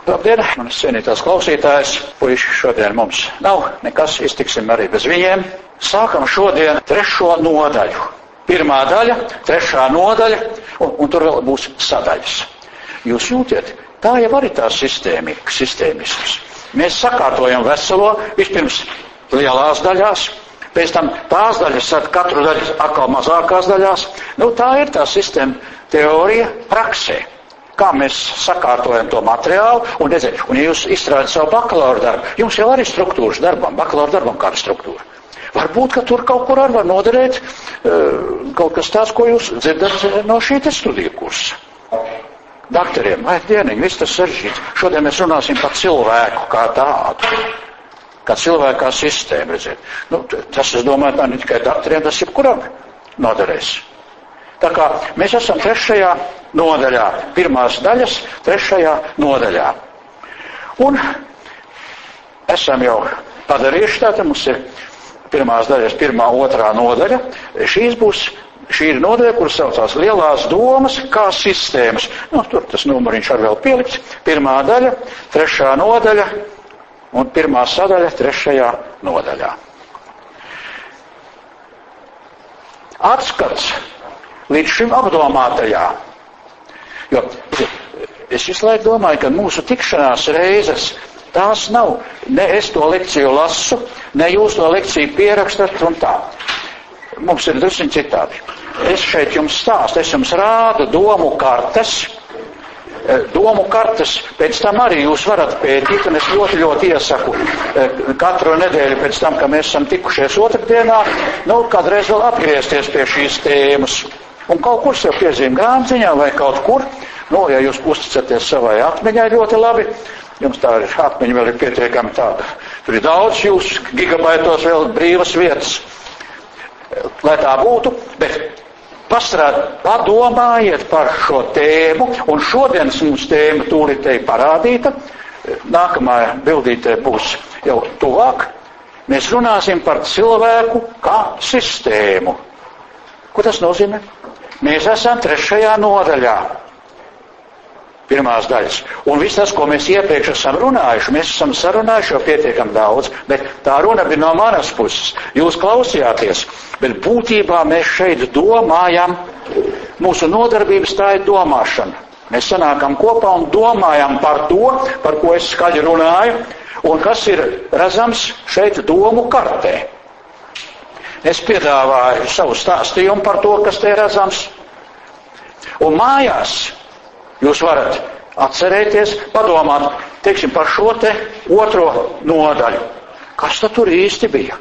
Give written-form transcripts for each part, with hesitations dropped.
Labdien, manas cienītās klausītājas, puiši, šodien mums nav nekas, iztiksim arī bez viņiem. Sākam šodien 3. nodaļu. 1. daļa, 3. nodaļa, un tur vēl būs sadaļas. Jūs jūtiet, tā jau arī tā sistēmisks. Mēs sakārtojam veselo, vispirms lielās daļās, pēc tam tās daļas, katru daļu atkal mazākās daļās. Tā ir tā sistēma teorija praksē. Kā mēs sakārtojam to materiālu, un redziet, un ja jūs izstrādat savu bakalaura darbu, jums jau arī struktūras darbam, bakalaura darbam kāda struktūra. Varbūt, ka tur kaut kur arī var noderēt kaut kas tāds, ko jūs dzirdat no šī studiju kursa. Dakteriem, vai dieniņ, viss tas sarežģīts. Šodien mēs runāsim par cilvēku kā tādu, kā cilvēku kā sistēmu, redziet. Tas, es domāju, ne tikai dakteriem, tas jebkuram noderēs. Tā kā mēs esam 3. nodaļā, 1. daļas 3. nodaļā. Un esam jau padarījuši tātad, mums ir 1. daļas, 1., 2. nodaļa. Šī ir nodaļa, kur saucās lielās domas kā sistēmas. Tur tas numuriņš arī vēl pielikts. 1. daļa, 3. nodaļa un 1. sadaļa 3. nodaļā. Atskats līdz šim apdomātajā. Jo es visu laiku domāju, ka mūsu tikšanās reizes, tās nav, ne es to lekciju lasu, ne jūs to lekciju pierakstat un tā. Mums ir drusciņ citādi. Es šeit jums stāstu, es jums rādu domu kartes, pēc tam arī jūs varat pētīt, un es ļoti, ļoti iesaku katru nedēļu pēc tam, ka mēs esam tikušies otrdienā, kādreiz vēl atgriezties pie šīs tēmas. Un kaut kur sev piezīm grāmatiņā vai kaut kur, ja jūs uzticaties savai atmiņai ļoti labi, jums tā ir atmiņa vēl ir pietiekami tāda. Tur ir daudz jūs gigabaitos vēl brīvas vietas, lai tā būtu, bet padomājiet par šo tēmu, un šodienas mums tēma tūlītēji parādīta, nākamā bildītē būs jau tuvāk, mēs runāsim par cilvēku kā sistēmu. Ko tas nozīmē? Mēs esam 3. nodaļā, 1. daļas. Un viss tas, ko mēs iepriekš esam runājuši, mēs esam sarunājuši jau pietiekam daudz, bet tā runa bija no manas puses. Jūs klausījāties, bet būtībā mēs šeit domājam, mūsu nodarbības tā ir domāšana. Mēs sanākam kopā un domājam par to, par ko es skaļi runāju, un kas ir redzams šeit domu kartē. Es piedāvāju savu stāstījumu par to, kas te ir redzams. Un mājās jūs varat atcerēties, padomāt, teiksim, par šo te 2. nodaļu. Kas tad tur īsti bija?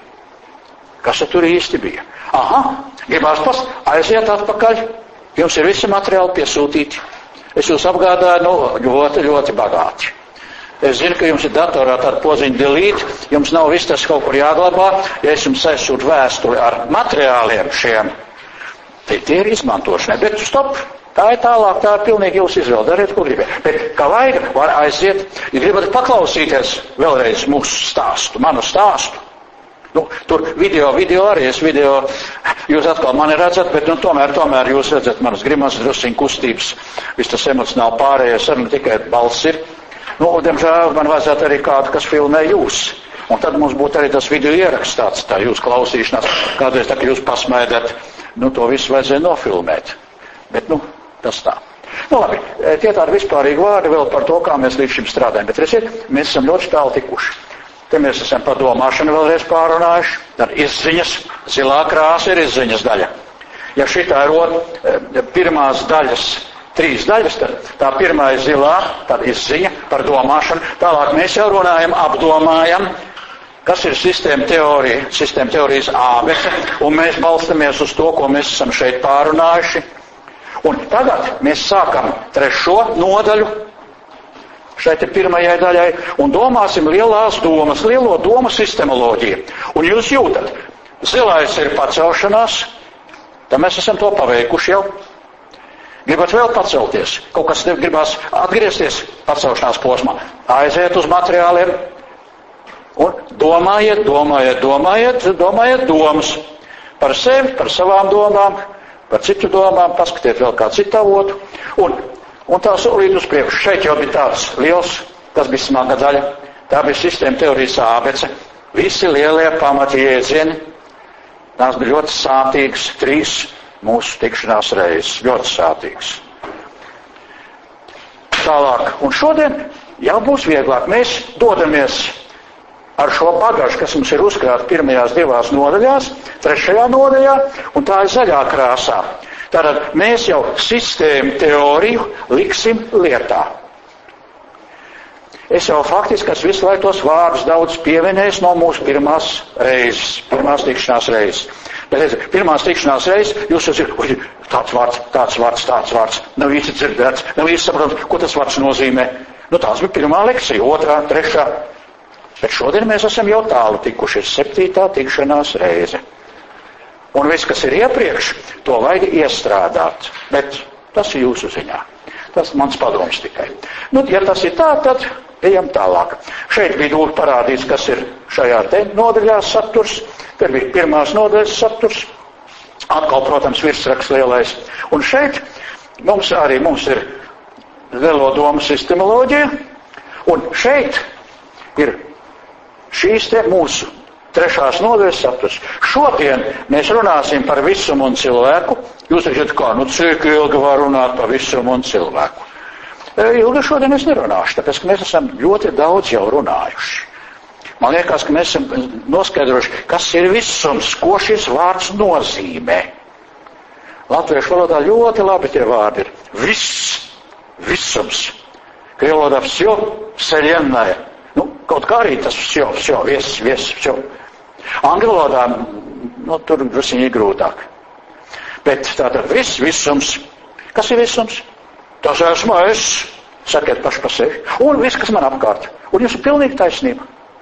Aha, gribās aiziet atpakaļ. Jums ir visi materiāli piesūtīti. Es jūs apgādāju, ļoti, ļoti bagāti. Es zinu, ka jums ir datorā tāda podziņa delete, jums nav viss tas kaut kur jāglabā, ja es jums aizsūtu vēstuli ar materiāliem šiem, tie ir izmantošanai, bet stop, tā ir tālāk, tā ir pilnīgi jūsu izvēle, dariet, ko gribat. Bet kā vajag, var aiziet, ja gribat paklausīties vēlreiz mūsu stāstu, manu stāstu. Tur video arī, jūs atkal mani redzat, bet tomēr jūs redzat manas grimas, drusciņu kustības, viss tas emocionāli pārējais, arī tikai balss ir. Diemžēl man vajadzētu arī kādu, kas filmē jūs. Un tad mums būtu arī tas video ieraksts tāds, tā jūs klausīšanās. Kādreiz tā, ka jūs pasmēdat, to visu vajadzēja nofilmēt. Bet, tas tā. Labi, tie tādi vispārīgi vārdi vēl par to, kā mēs līdz šim strādājam. Bet, redziet, mēs esam ļoti tālu tikuši. Te mēs esam par domāšanu vēlreiz pārunājuši. Tad izziņas, zilā krāsa ir izziņas daļa. Ja šitā ir 1. daļas, 3 daļas, tad tā 1. ir zilā, tad izziņa par domāšanu. Tālāk mēs jau runājam, apdomājam, kas ir sistēma teorijas ābece, un mēs balstamies uz to, ko mēs esam šeit pārunājuši. Un tagad mēs sākam 3. nodaļu, šeit ir 1. daļai, un domāsim lielās domas, lielo domu sistemoloģiju. Un jūs jūtat, zilais ir pacelšanās, tad mēs esam to paveikuši jau. Gribat vēl pacelties, kaut kas tev gribās atgriezties pacelšanās posmā, aiziet uz materiāliem un domājiet domas par sevi, par savām domām, par citu domām, paskatiet vēl kā citu avotu un tā solīt uz priekšu. Šeit jau bija tāds liels Tas bija smaga daļa. Tā bija sistēma teorijas ābece. Visi lielie pamati jēdzieni. Tās bija ļoti sātīgas, 3 mūsu tikšanās reizes. Ļoti sātīgas. Tālāk. Un šodien jau būs vieglāk. Mēs dodamies ar šo bagažu, kas mums ir uzkrāta pirmajās 2 nodaļās, 3. nodaļā, un tā ir zaļā krāsā. Tātad mēs jau sistēmu teoriju liksim lietā. Es jau faktiski visu laiku tos vārdus daudz pieminējis no mūsu pirmās tikšanās reizes. Bet redziet, pirmās tikšanās reizes jūs esat, tāds vārds, nav īsti dzirdēts, nav īsti saprotams, ko tas vārds nozīmē. Nu, tās bija pirmā lekcija, 2., 3. Bet šodien mēs esam jau tālu tikuši, ir 7. tikšanās reize. Un viss, kas ir iepriekš, to vajag iestrādāt. Bet tas ir jūsu ziņā. Tas mans padoms tikai. Nu, ja tas ir tā, tad ejam tālāk. Šeit bija lūk parādīts, kas ir šajā te nodaļā saturs. Tur bija pirmās nodaļas saturs. Atkal, protams, virsraksts lielais. Un šeit mums ir lielo domu sistemoloģija. Un šeit ir šīs te mūsu 3. nodaļas saturs. Šodien mēs runāsim par visumu un cilvēku. Jūs teiksiet, kā, cik ilgi var runāt par visumu un cilvēku? Ilgi šodien es nerunāšu, tāpēc, ka mēs esam ļoti daudz jau runājuši. Man liekas, ka mēs esam noskaidrojuši, kas ir visums, ko šis vārds nozīmē. Latviešu valodā ļoti labi tie vārdi ir. Visums. Krievu valodā всё, вселенная. Kaut kā arī tas всё. Angļu valodā, tur drusciņi grūtāk. Bet tātad visums. Kas ir visums? Tas esmu es, sakiet paši par sevi. Un viss, kas man apkārt. Un jums ir pilnīgi taisnība.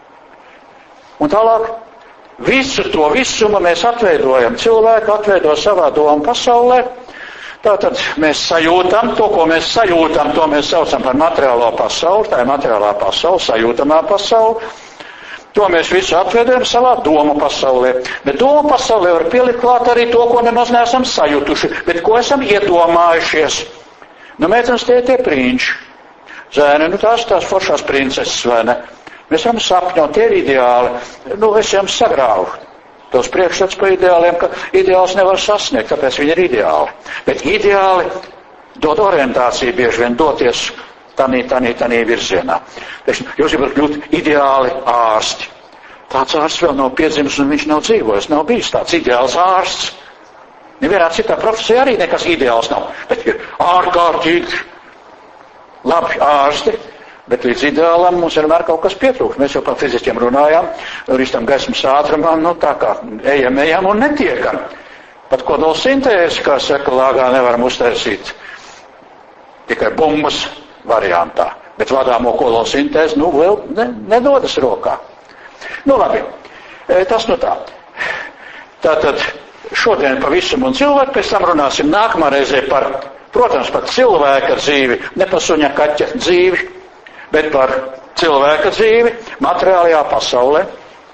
Un tālāk, visu to visumu mēs atveidojam. Cilvēku atveido savā domu pasaulē. Tātad mēs sajūtam to, ko mēs sajūtam, to mēs saucam par materiālo pasauli. Tā ir materiālā pasaule, sajūtamā pasaule. To mēs visu atveidojam savā domu pasaulē. Bet domu pasaulē var pielikt klāt arī to, ko nemaz neesam sajutuši, bet ko esam iedomājušies. Meitenes tie prinči. Zēni, tās foršās princeses, vai ne? Mēs varam sapņot, tie ir ideāli. Es jums sagrāvu tos priekšstats par ideāliem, ka ideāls nevar sasniegt, tāpēc viņi ir ideāli. Bet ideāli dod orientāciju bieži vien doties tanī virzienā. Jūs gribat kļūt ideāli ārsti. Tāds ārsts vēl nav piedzimis un viņš nav dzīvojis, nav bijis tāds ideāls ārsts. Nevienā citā profesijā arī nekas ideāls nav. Bet ir ārkārtīgi labi ārsti, bet līdz ideālam mums vienmēr kaut kas pietrūkst. Mēs jau par fiziķiem runājām, līdz tam gaismas ātrumam, tā kā ejam un netiekam. Pat kodola sintēzi, kā saka, lāgā nevaram uztaisīt tikai bumbas variantā. Bet vadāmo kodola sintēzi, vēl nedodas rokā. Labi, tas tā. Tātad šodien par visumu un cilvēku, pēc tam runāsim nākamā reizē protams, par cilvēka dzīvi, ne par suņa kaķa dzīvi, bet par cilvēka dzīvi materiālajā pasaulē.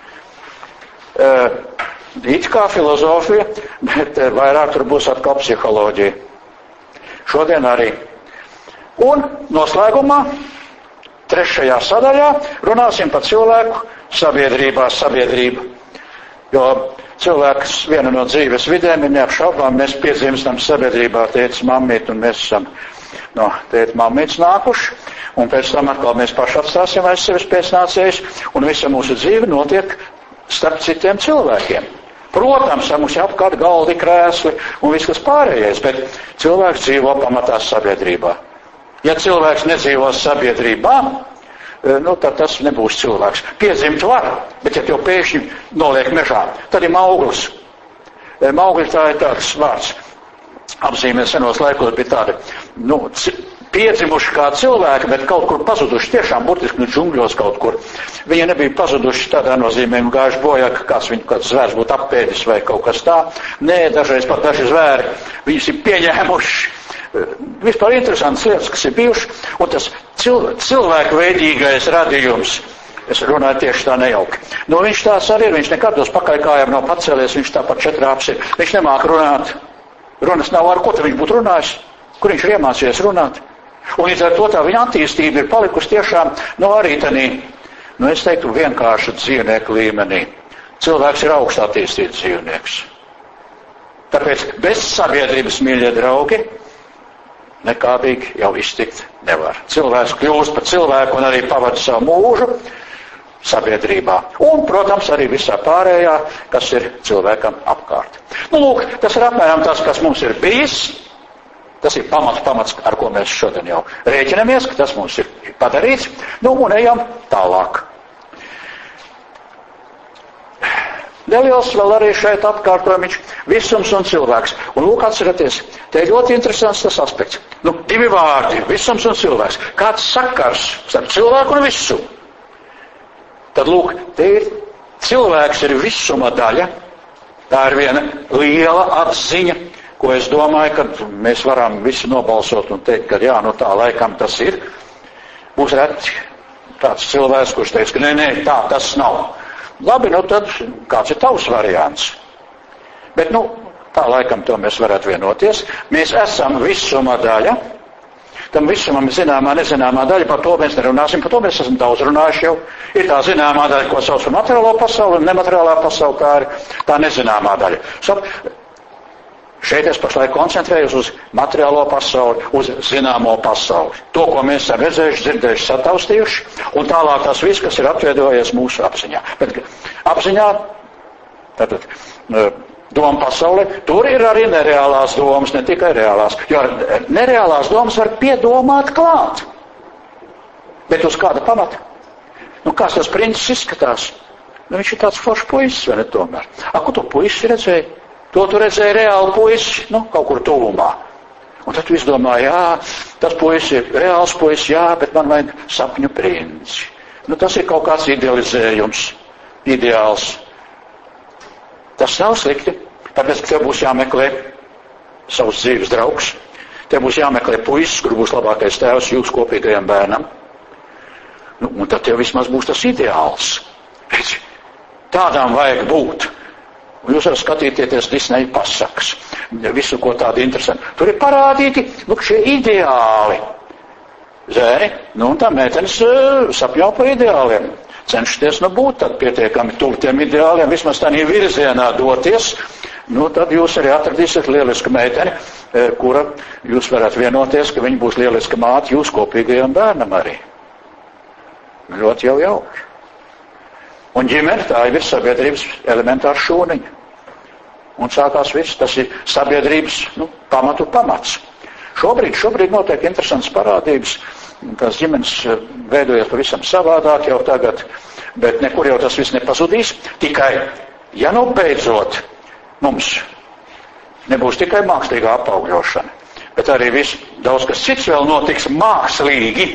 It kā filozofija, bet vairāk tur būs atkal psiholoģija. Šodien arī. Un noslēgumā, 3. sadaļā, runāsim par cilvēku sabiedrību. Jo cilvēks viena no dzīves vidēm ir neapšaubām, mēs piedzimstam sabiedrībā tētis, mammīt, un mēs esam no tēta mammītes nākuši, un pēc tam atkal mēs paši atstāsim aiz sevis pēcnācējus, un visa mūsu dzīve notiek starp citiem cilvēkiem. Protams, mums ir apkārt galdi, krēsli un viss kas pārējais, bet cilvēks dzīvo pamatā sabiedrībā. Ja cilvēks nedzīvo sabiedrībā, tad tas nebūs cilvēks. Piedzimt var, bet ja tev pēkšņi noliek mežā, tad ir mauglis. Mauglis tā ir tāds vārds. Apzīmē senos laikos bija tādi, piedzimuši kā cilvēki, bet kaut kur pazuduši, tiešām burtiski džungļos kaut kur. Viņi nebija pazuduši tādā nozīmē, gājuši bojā, ka kāds zvērs būtu apēdis vai kaut kas tā. Nē, dažreiz pat daži zvēri, viņus ir pieņēmuši. Vispār interesants lietas, kas ir bijuši, un tas cilvēku veidīgais radījums, es runāju tieši tā nejauki. Viņš tās arī ir, viņš nekad uz pakaļkājām nav pacēlies, viņš tāpat četrāps ir. Viņš nemāk runāt. Runas nav, ar ko tad viņš būtu runājis, kur viņš ir iemācījies runāt. Un līdz ar to tā viņa attīstība ir palikusi tiešām, arī tādī, es teiktu, vienkārši dzīvnieku līmenī. Cilvēks ir augstā attīstīts dzīvnieks. Tāpēc bez sabiedrības, mīļie draugi, nekādīgi jau iztikt nevar. Cilvēks kļūst par cilvēku un arī pavada savu mūžu sabiedrībā. Un, protams, arī visā pārējā, kas ir cilvēkam apkārt. Lūk, tas ir apmēram tas, kas mums ir bijis. Tas ir pamats, ar ko mēs šodien jau rēķinamies, ka tas mums ir padarīts. Un ejam tālāk. Neliels vēl arī šeit atkārtojumiņš, visums un cilvēks. Un lūk, atceraties, te ir ļoti interesants tas aspekts. Divi vārdi, visums un cilvēks. Kāds sakars starp cilvēku un visumu? Tad lūk, te ir cilvēks ir visuma daļa. Tā ir viena liela atziņa, ko es domāju, ka mēs varam visi nobalsot un teikt, ka jā, tā laikam tas ir. Būs reti tāds cilvēks, kurš teiks, ka nē, tā tas nav. Labi, tad kāds ir tavs variants? Bet, tā laikam to mēs varētu vienoties. Mēs esam visuma daļa. Tam visumam ir zināmā, nezināmā daļa, par to mēs nerunāsim, par to mēs esam daudz runājuši jau. Ir tā zināmā daļa, ko sauc par materiālo pasauli, un nemateriālā pasauli, kā ir tā nezināmā daļa. Šeit es pašlaik koncentrējos uz materiālo pasauli, uz zināmo pasauli. To, ko mēs esam redzējuši, dzirdējuši, sataustījuši, un tālāk tas viss, kas ir atveidojies mūsu apziņā. Bet apziņā, tātad doma pasaulē, tur ir arī nereālās domas, ne tikai reālās. Jo nereālās domas var piedomāt klāt. Bet uz kāda pamata? Kāds tas princis izskatās? Viņš ir tāds foršs puisis, vai ne tomēr? Ko tu puisis redzēji? To tu redzēji reāli puisi, kaut kur tuvumā. Un tad tu izdomā, jā, tas puisis ir reāls puisis, jā, bet man vajag sapņu princi. Tas ir kaut kāds idealizējums, ideāls. Tas nav slikti, tāpēc, ka tev būs jāmeklē savs dzīves draugs. Tev būs jāmeklē puisis, kur būs labākais tēvs jūsu kopīgajam bērnam. Un tad tev vismaz būs tas ideāls. Redzi, tādām vajag būt. Un jūs varat skatīties Disneja pasakas, visu, ko tādu interesantu. Tur ir parādīti, šie ideāli. Zēni, un tā meitenes sapņo par ideāliem. Cenšaties būt tad pietiekami tuvu tiem ideāliem, vismaz tādā virzienā doties. Tad jūs arī atradīsiet lielisku meiteni, kura jūs varat vienoties, ka viņa būs lieliska māte jūsu kopīgajam bērnam arī. Ļoti jau jauki. Un ģimene, tā ir sabiedrības elementāra šūniņa. Un sākās viss, tas ir sabiedrības pamats. Šobrīd notiek interesants parādības, tās ģimenes veidojas pavisam savādāk jau tagad, bet nekur jau tas viss nepazudīs. Tikai, ja beidzot mums nebūs tikai mākslīgā apaugļošana, bet arī viss daudz kas cits vēl notiks mākslīgi,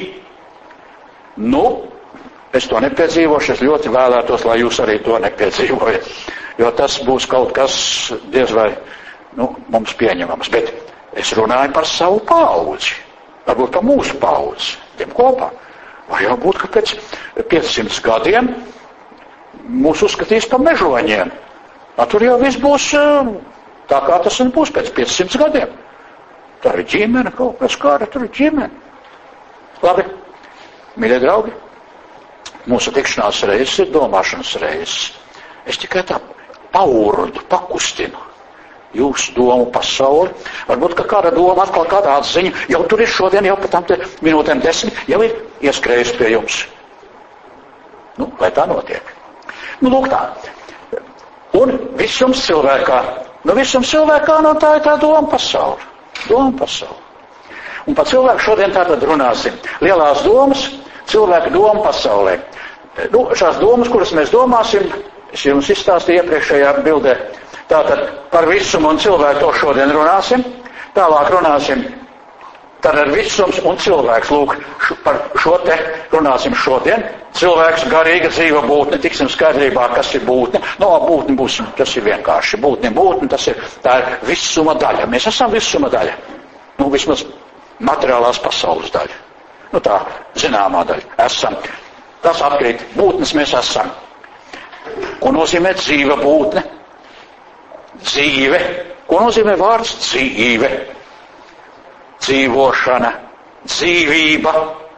es to nepiedzīvošu, es ļoti vēlētos, lai jūs arī to nepiedzīvojat. Jo tas būs kaut kas diez vai mums pieņemams. Bet es runāju par savu paudzi. Varbūt par mūsu paudzi. Tiem kopā. Var jau būt, ka pēc 500 gadiem mūs uzskatīs par mežoņiem. Tur jau viss būs tā, kā tas būs pēc 500 gadiem. Tā ir ģimene, kaut kas kāda tur ir ģimene. Labi, mīļie draugi. Mūsu tikšanās reizes ir domāšanas reizes. Es tikai tā paurdu, pakustinu jūsu domu pasauli. Varbūt, ka kāda doma atkal kādā atziņa, jau tur ir šodien, jau pat tam te minūtēm 10, jau ir ieskrējusi pie jums. Lai tā notiek. Lūk tā. Un visums cilvēkā. Visums cilvēkā tā ir tā doma pasauli. Doma pasauli. Un par cilvēku šodien tātad runāsim. Lielās domas, cilvēka doma pasaulē. Šās domas, kuras mēs domāsim, es jums izstāstīju iepriekšējā bildē, tātad par visumu un cilvēku to šodien runāsim, tālāk runāsim, tad ar visums un cilvēks, lūk, par šo te runāsim šodien, cilvēks garīga dzīva būtne, tiksim skaidrībā, kas ir būtne, būtne būs, tas ir vienkārši, būtne, tā ir visuma daļa, mēs esam visuma daļa, vismaz materiālās pasaules daļa, tā zināmā daļa, esam. Tas atkrīt. Būtnes mēs esam. Ko nozīmē dzīva būtne? Dzīve. Ko nozīmē vārds dzīve? Dzīvošana. dzīvība.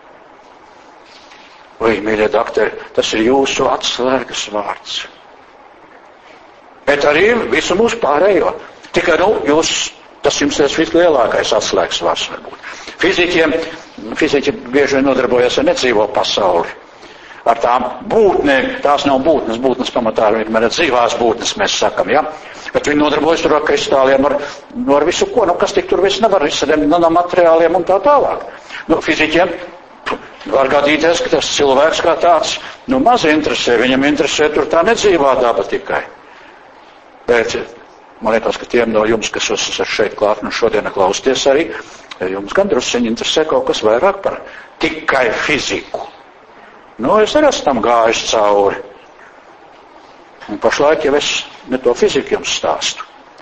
Vai, mīļie doktori, tas ir jūsu atslēgas vārds. Bet arī visu mūsu pārējo. Tikai, tas jums ir vislielākais atslēgas vārds varbūt. Fiziķi bieži vien nodarbojas ar nedzīvo pasauli. Ar tām būtnēm, tās nav būtnes pamatā, ir dzīvās būtnes, mēs sakam, ja? Bet viņi nodarbojas tur ar kristāliem, ar visu ko, kas tik tur viss nevar, visādiem nanomateriāliem un tā tālāk. Fiziķiem var gadīties, ka tas cilvēks kā tāds, maz interesē, viņam interesē tur tā nedzīvā daba tikai. Bet, man liekas, ka tiem no jums, kas esat šeit klāt un šodien klausties arī, jums gan drusciņi interesē kaut kas vairāk par tikai fiziku. Es arī esmu tam gājis cauri. Un pašlaik jau es ne to fiziku jums stāstu.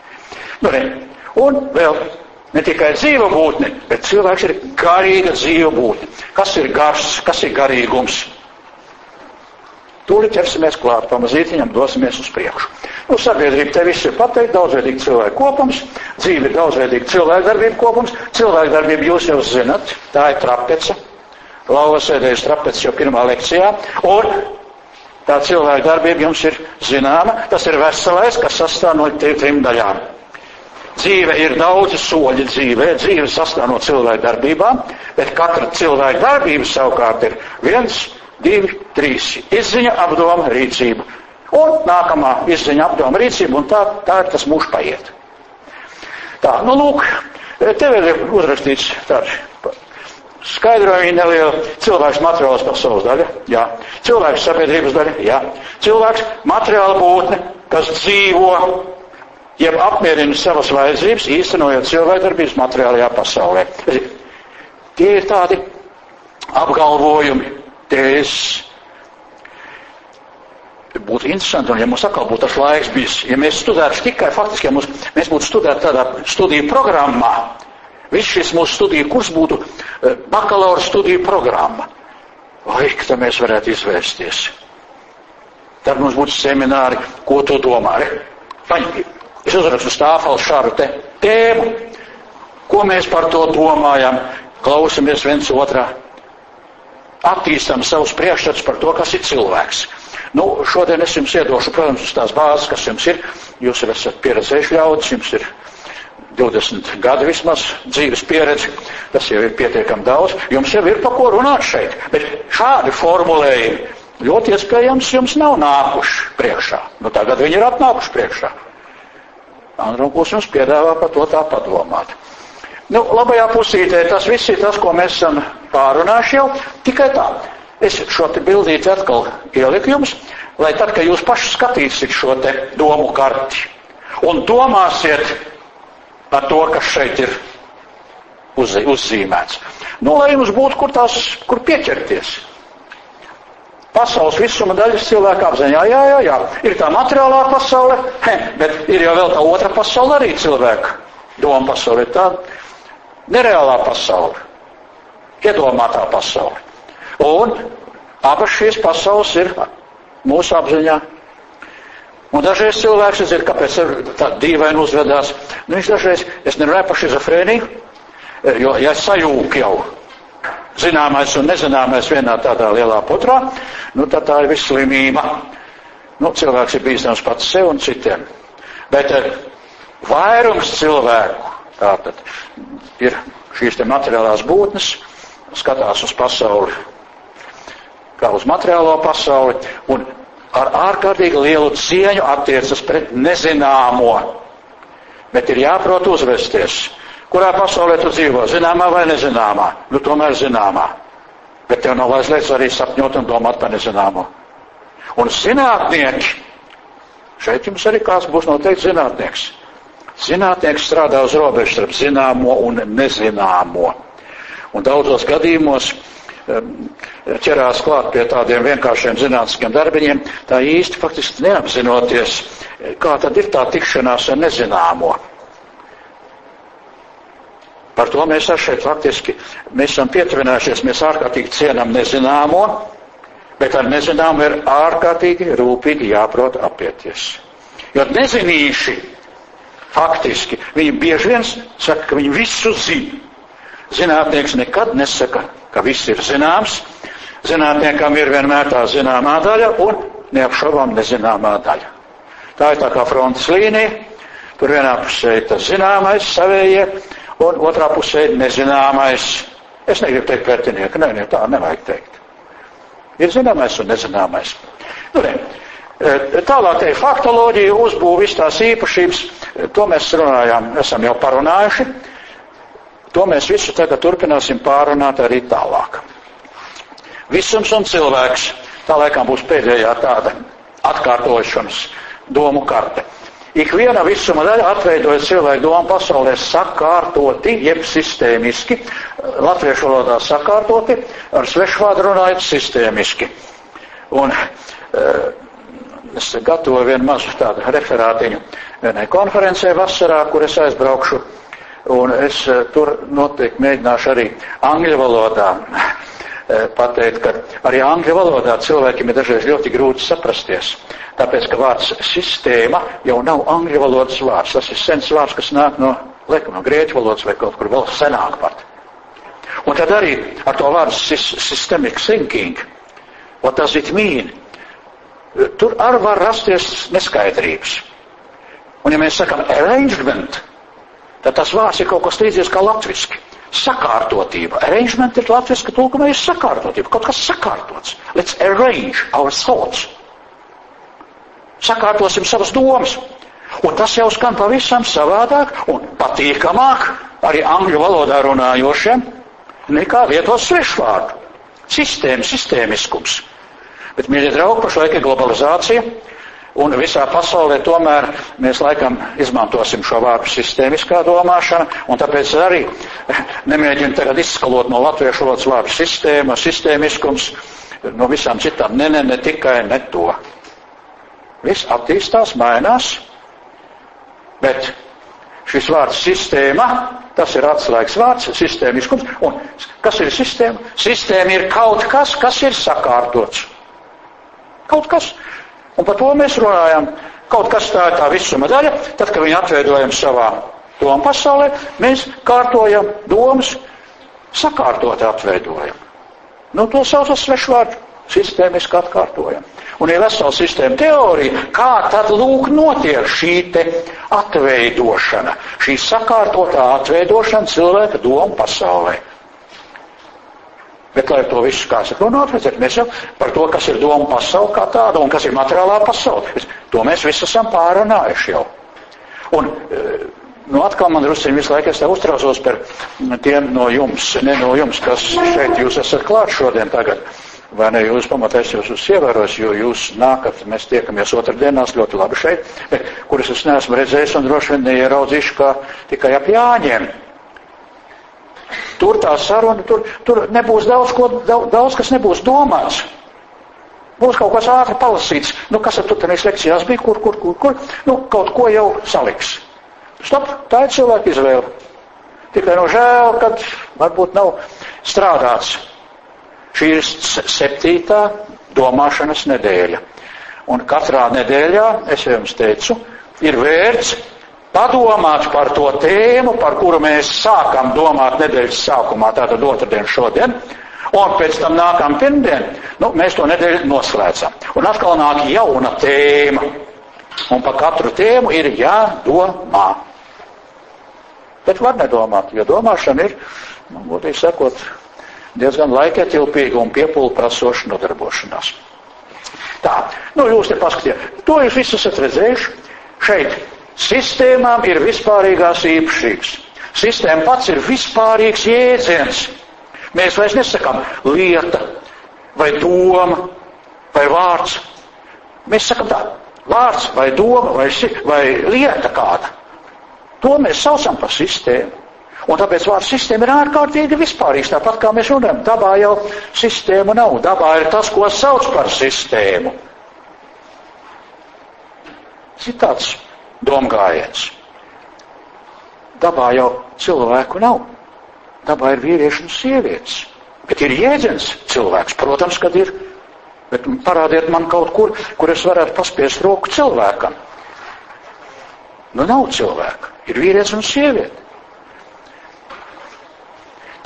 Un vēl ne tikai dzīva būtne, bet cilvēks ir garīga dzīva būtne. Kas ir gars, kas ir garīgums? Tūlīt ķersimies klāt, pamazītiņam dosimies uz priekšu. Sabiedrība te viss ir pateikt, daudzveidīgi cilvēku kopums, dzīve ir daudzveidīgi cilvēku darbību kopums, cilvēku darbību jūs jau zinat, tā ir trapece. Lauva sēdējas trapece jau pirmā lekcijā, un tā cilvēku darbība jums ir zināma, tas ir veselais, kas sastāv no 3 daļām. Dzīve ir daudzi soļi dzīve sastāv no cilvēku darbībām, bet katra cilvēku darbība savukārt ir 1, 2, 3. Izziņa, apdoma, rīcība. Un nākamā izziņa, apdoma, rīcība, un tā ir tas mūžs paiet. Tā, lūk, tev ir uzrakstīts tāds skaidrojumi neliela cilvēks materiālas pasaules daļa, jā. Cilvēks sabiedrības daļa, jā. Cilvēks materiāla būtne, kas dzīvo, jeb apmierina savas vajadzības, īstenojot cilvēkdarbības materiālajā pasaulē. Tie ir tādi apgalvojumi, tēzes. Būtu interesanti, un ja mums atkal būtu tas laiks bijis, ja mēs studētu tikai faktiski, ja mēs būtu studētu tādā studiju programmā, viss šis mūsu studiju kurs būtu bakalaura studiju programma. Vai, ka mēs varētu izvērsties. Tad mums būtu semināri, ko tu domā. Es uzrakstu stāfalu šādu tēmu, ko mēs par to domājam, klausamies viens otrā, attīstam savus priekšstats par to, kas ir cilvēks. Šodien es jums iedošu, protams, uz tās bāzes, kas jums ir. Jūs esat pieredzējuši ļaudis, jums ir 20 gadi vismaz dzīves pieredzi, tas jau ir pietiekami daudz. Jums jau ir pa ko runāt šeit, bet šādi formulējumi ļoti iespējams jums nav nākuši priekšā. Tagad viņi ir atnākuši priekšā. Andrunkus jums piedāvā par to tā padomāt. Labajā pusītē tas viss ir tas, ko mēs esam pārunājuši jau, tikai tā. Es šo te bildīti atkal ieliku jums, lai tad, kad jūs paši skatīsiet šo te domu karti un domāsiet par to, kas šeit ir uzzīmēts. Lai jums būtu, kur pieķerties. Pasaules visuma daļas cilvēka apziņā, jā. Ir tā materiālā pasaule, bet ir jau vēl tā otra pasaule arī cilvēka doma pasaule. Ir tā nereālā pasaule, iedomātā pasaule. Un abas šīs pasaules ir mūsu apziņā. Un dažreiz cilvēks, es zinu, kāpēc tā dīvaini uzvedās. Viņš dažreiz, es nerunāju par šizofrēniju, jo, ja sajūk jau zināmais un nezināmais vienā tādā lielā putrā, tad tā ir viss slimība. Cilvēks ir bīstams pats sev un citiem. Bet vairums cilvēku, tātad, ir šīs te materiālās būtnes, skatās uz pasauli, kā uz materiālo pasauli, un ar ārkārtīgi lielu cieņu attiecas pret nezināmo. Bet ir jāprot uzvesties. Kurā pasaulē tu dzīvo? Zināmā vai nezināmā? Tomēr zināmā. Bet tev nav aizliegts arī sapņot un domāt par nezināmo. Un zinātnieki, šeit jums arī kāds būs noteikti zinātnieks. Zinātnieks strādā uz robežu starp zināmo un nezināmo. Un daudzos gadījumos ķerās klāt pie tādiem vienkāršiem zinātniskiem darbiņiem, tā īsti faktiski neapzinoties, kā tad ir tā tikšanās ar nezināmo. Par to mēs šeit faktiski, mēs esam pietuvinājušies, mēs ārkārtīgi cienam nezināmo, bet ar nezināmo ir ārkārtīgi rūpīgi jāprot apieties. Jo nezinīši faktiski, viņi bieži vien saka, ka viņi visu zina. Zinātnieks nekad nesaka, ka viss ir zināms. Zinātniekam ir vienmēr tā zināmā daļa un neapšaubām nezināmā daļa. Tā ir tā kā frontes līnija. Tur vienā pusē ir tas zināmais, savējie, un otrā pusē ir nezināmais. Es negribu teikt pretinieki, ne, tā nevajag teikt. Ir zināmais un nezināmais. Tālāk ir faktoloģija, uzbūvis tās īpašības, to mēs runājām, esam jau parunājuši. To mēs visu tagad turpināsim pārunāt arī tālāk. Visums un cilvēks. Tā laikam būs pēdējā tāda atkārtošanas domu karte. Ikviena visuma daļa atveidoja cilvēku domu pasaulē sakārtoti, jeb sistēmiski. Latviešu valodā sakārtoti, ar svešvārdu runājot sistēmiski. Un es gatavoju vienu mazu tādu referātiņu vienai konferencē vasarā, kur es aizbraukšu. Un es tur noteikti mēģināšu arī angļu valodā pateikt, ka arī angļu valodā cilvēkiem ir dažreiz ļoti grūti saprasties. Tāpēc, ka vārds sistēma jau nav angļu valodas vārds. Tas ir sens vārds, kas nāk no grieķu valodas vai kaut kur vēl senāk pat. Un tad arī ar to vārdu systemic thinking, what does it mean? Tur arī var rasties neskaidrības. Un ja mēs sakam arrangement, tad tas vārds ir kaut kas līdzīgs kā latviski. Sakārtotība. Arrangement ir latviska tulkumā ir sakārtotība. Kaut kas sakārtots. Let's arrange our thoughts. Sakārtosim savas domas. Un tas jau skan pavisam savādāk un patīkamāk arī angļu valodā runājošiem nekā lietot svešvārdu. Sistēmiskums. Bet, mīļie draugi, pašlaik ir globalizācija. Un visā pasaulē tomēr mēs laikam izmantosim šo vārdu sistēmiskā domāšana, un tāpēc arī nemēģinu tagad izskalot no latviešu valodas vārdu sistēma, sistēmiskums, no visām citām, ne tikai ne to. Viss attīstās, mainās, bet šis vārds sistēma, tas ir atslēgas vārds, sistēmiskums, un kas ir sistēma? Sistēma ir kaut kas, kas ir sakārtots. Kaut kas. Un par to mēs runājam. Kaut kas tā ir tā visuma daļa, tad, kad viņu atveidojam savā domu pasaulē, mēs kārtojam domas, sakārtot atveidojam. To sauc ar svešvārdu, sistēmiski atkārtojam. Un ir vesela sistēma teorija, kā tad lūk notiek šī te atveidošana, šī sakārtotā atveidošana cilvēka domu pasaulē. Bet, lai to visu, kā saka, runāt, mēs jau par to, kas ir doma pasaule kā tāda un kas ir materiālā pasaule. To mēs visi esam pārunājuši jau. Un, atkal man drusciņi visu laiku es tā uztraucos par tiem no jums, kas šeit jūs esat klāt šodien tagad. Vai ne, jūs pamatēs jūs ievērojis, jo jūs nākat, mēs tiekamies otrdienās ļoti labi šeit, bet kuras es neesmu redzējis un droši vien neieraudzīšu kā tikai ap Jāņiem. Tur tā saruna, tur nebūs daudz, kas nebūs domāts. Būs kaut kas ātri palasīts. Kas ar tutenīs lekcijās bija, kur? Kaut ko jau saliks. Stop, tā ir cilvēka izvēle. Tikai žēl, kad varbūt nav strādāts. Šī ir 7. domāšanas nedēļa. Un katrā nedēļā, es jums teicu, ir vērts padomāt par to tēmu, par kuru mēs sākam domāt nedēļas sākumā, tātad otrdien šodien, un pēc tam nākam pirmdien, mēs to nedēļu noslēdzam. Un atkal nāk jauna tēma, un par katru tēmu ir jādomā. Bet var nedomāt, jo domāšana ir, būtīgi sakot, diezgan laikietilpīga un piepūli prasoša nodarbošanās. Tā, jūs te paskatījāt, to jūs visi esat redzējuši šeit. Sistēmām ir vispārīgās īpašības. Sistēma pats ir vispārīgs jēdziens. Mēs vairs nesakām lieta, vai doma, vai vārds. Mēs sakam tā, vārds, vai doma, vai lieta kāda. To mēs saucam par sistēmu. Un tāpēc vārds sistēma ir ārkārtīgi vispārīgs. Tāpat kā mēs runājam, dabā jau sistēma nav. Dabā ir tas, ko sauc par sistēmu. Citāds. Domgājiens. Dabā jau cilvēku nav. Dabā ir vīrieši un sievietes. Bet ir jēdziens cilvēks. Protams, kad ir. Bet parādiet man kaut kur es varētu paspiest roku cilvēkam. Nav cilvēka. Ir vīrietis un sieviete.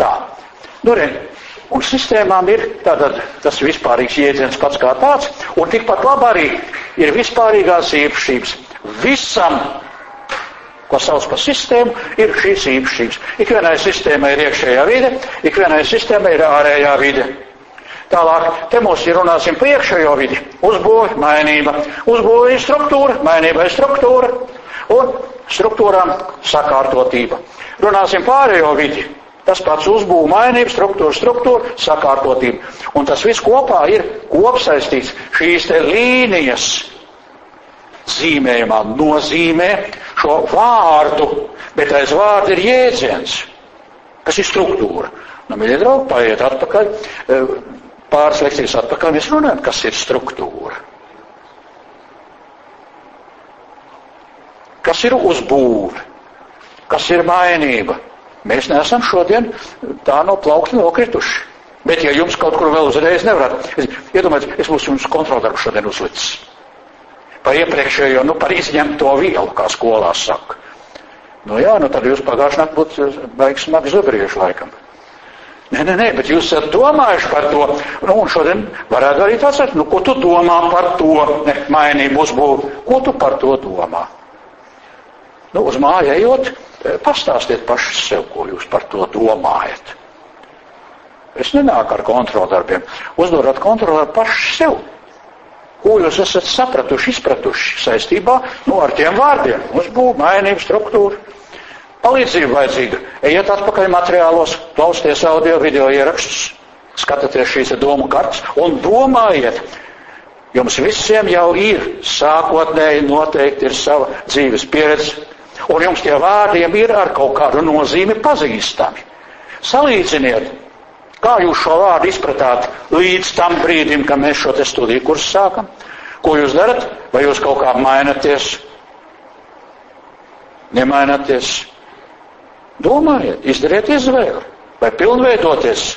Un sistēmām ir tātad tas vispārīgs jēdziens pats kā tāds, un tikpat labi arī ir vispārīgās īpašības. Visam, ko sauc par sistēmu, ir šīs īpašības. Ikvienai sistēmai ir iekšējā vide, ikvienai sistēmai ir ārējā vide. Tālāk, te mums ir runāsim par iekšējo vidi. Uzbūve, mainība. Uzbūve ir struktūra, mainība ir struktūra, un struktūrām sakārtotība. Runāsim pārējo vidi. Tas pats uzbūve, mainība, struktūra, sakārtotība. Un tas viss kopā ir kopsaistīts. Šīs te līnijas zīmējumā nozīmē šo vārdu, bet aiz vārdu ir jēdziens, kas ir struktūra. Mīļie draugi, paiet atpakaļ, pāris lekcijas atpakaļ, mēs runājam, kas ir struktūra. Kas ir uzbūve? Kas ir mainība? Mēs neesam šodien tā no plaukta nokrituši. Bet ja jums kaut kur vēl uzreiz nevarat, iedomājieties, es būšu jums kontroldarbu šodien uzlicis. Par iepriekšējo, par izņemto vielu, kā skolās saka. Tad jūs pagājušajā naktī būtu baigi smagi zubrieži laikam. Nē, bet jūs esat domājuši par to. Un šodien varētu arī tāds, ko tu domā par to, mainību uzbūvi, ko tu par to domā? Uz māju ejot, pastāstiet paši sev, ko jūs par to domājat. Es nenāku ar kontroldarbiem. Uzdodat kontroldarbu paši sev. Ko jūs esat sapratuši, izpratuši saistībā ar tiem vārdiem? Uzbūve, mainība, struktūra. Palīdzība vajadzīga. Ejiet atpakaļ materiālos, klausieties audio, video ierakstus, skatieties šīs domu kartas un domājiet. Jums visiem jau ir sākotnēji noteikti ir sava dzīves pieredze, un jums tie vārdiem ir ar kaut kādu nozīmi pazīstami. Salīdziniet, kā jūs šo vārdu izpratāt līdz tam brīdim, kad mēs šo te studiju kursu sākam. Ko jūs darat? Vai jūs kaut kā mainaties? Nemainaties? Domājiet, izdariet izvēli, vai pilnveidoties.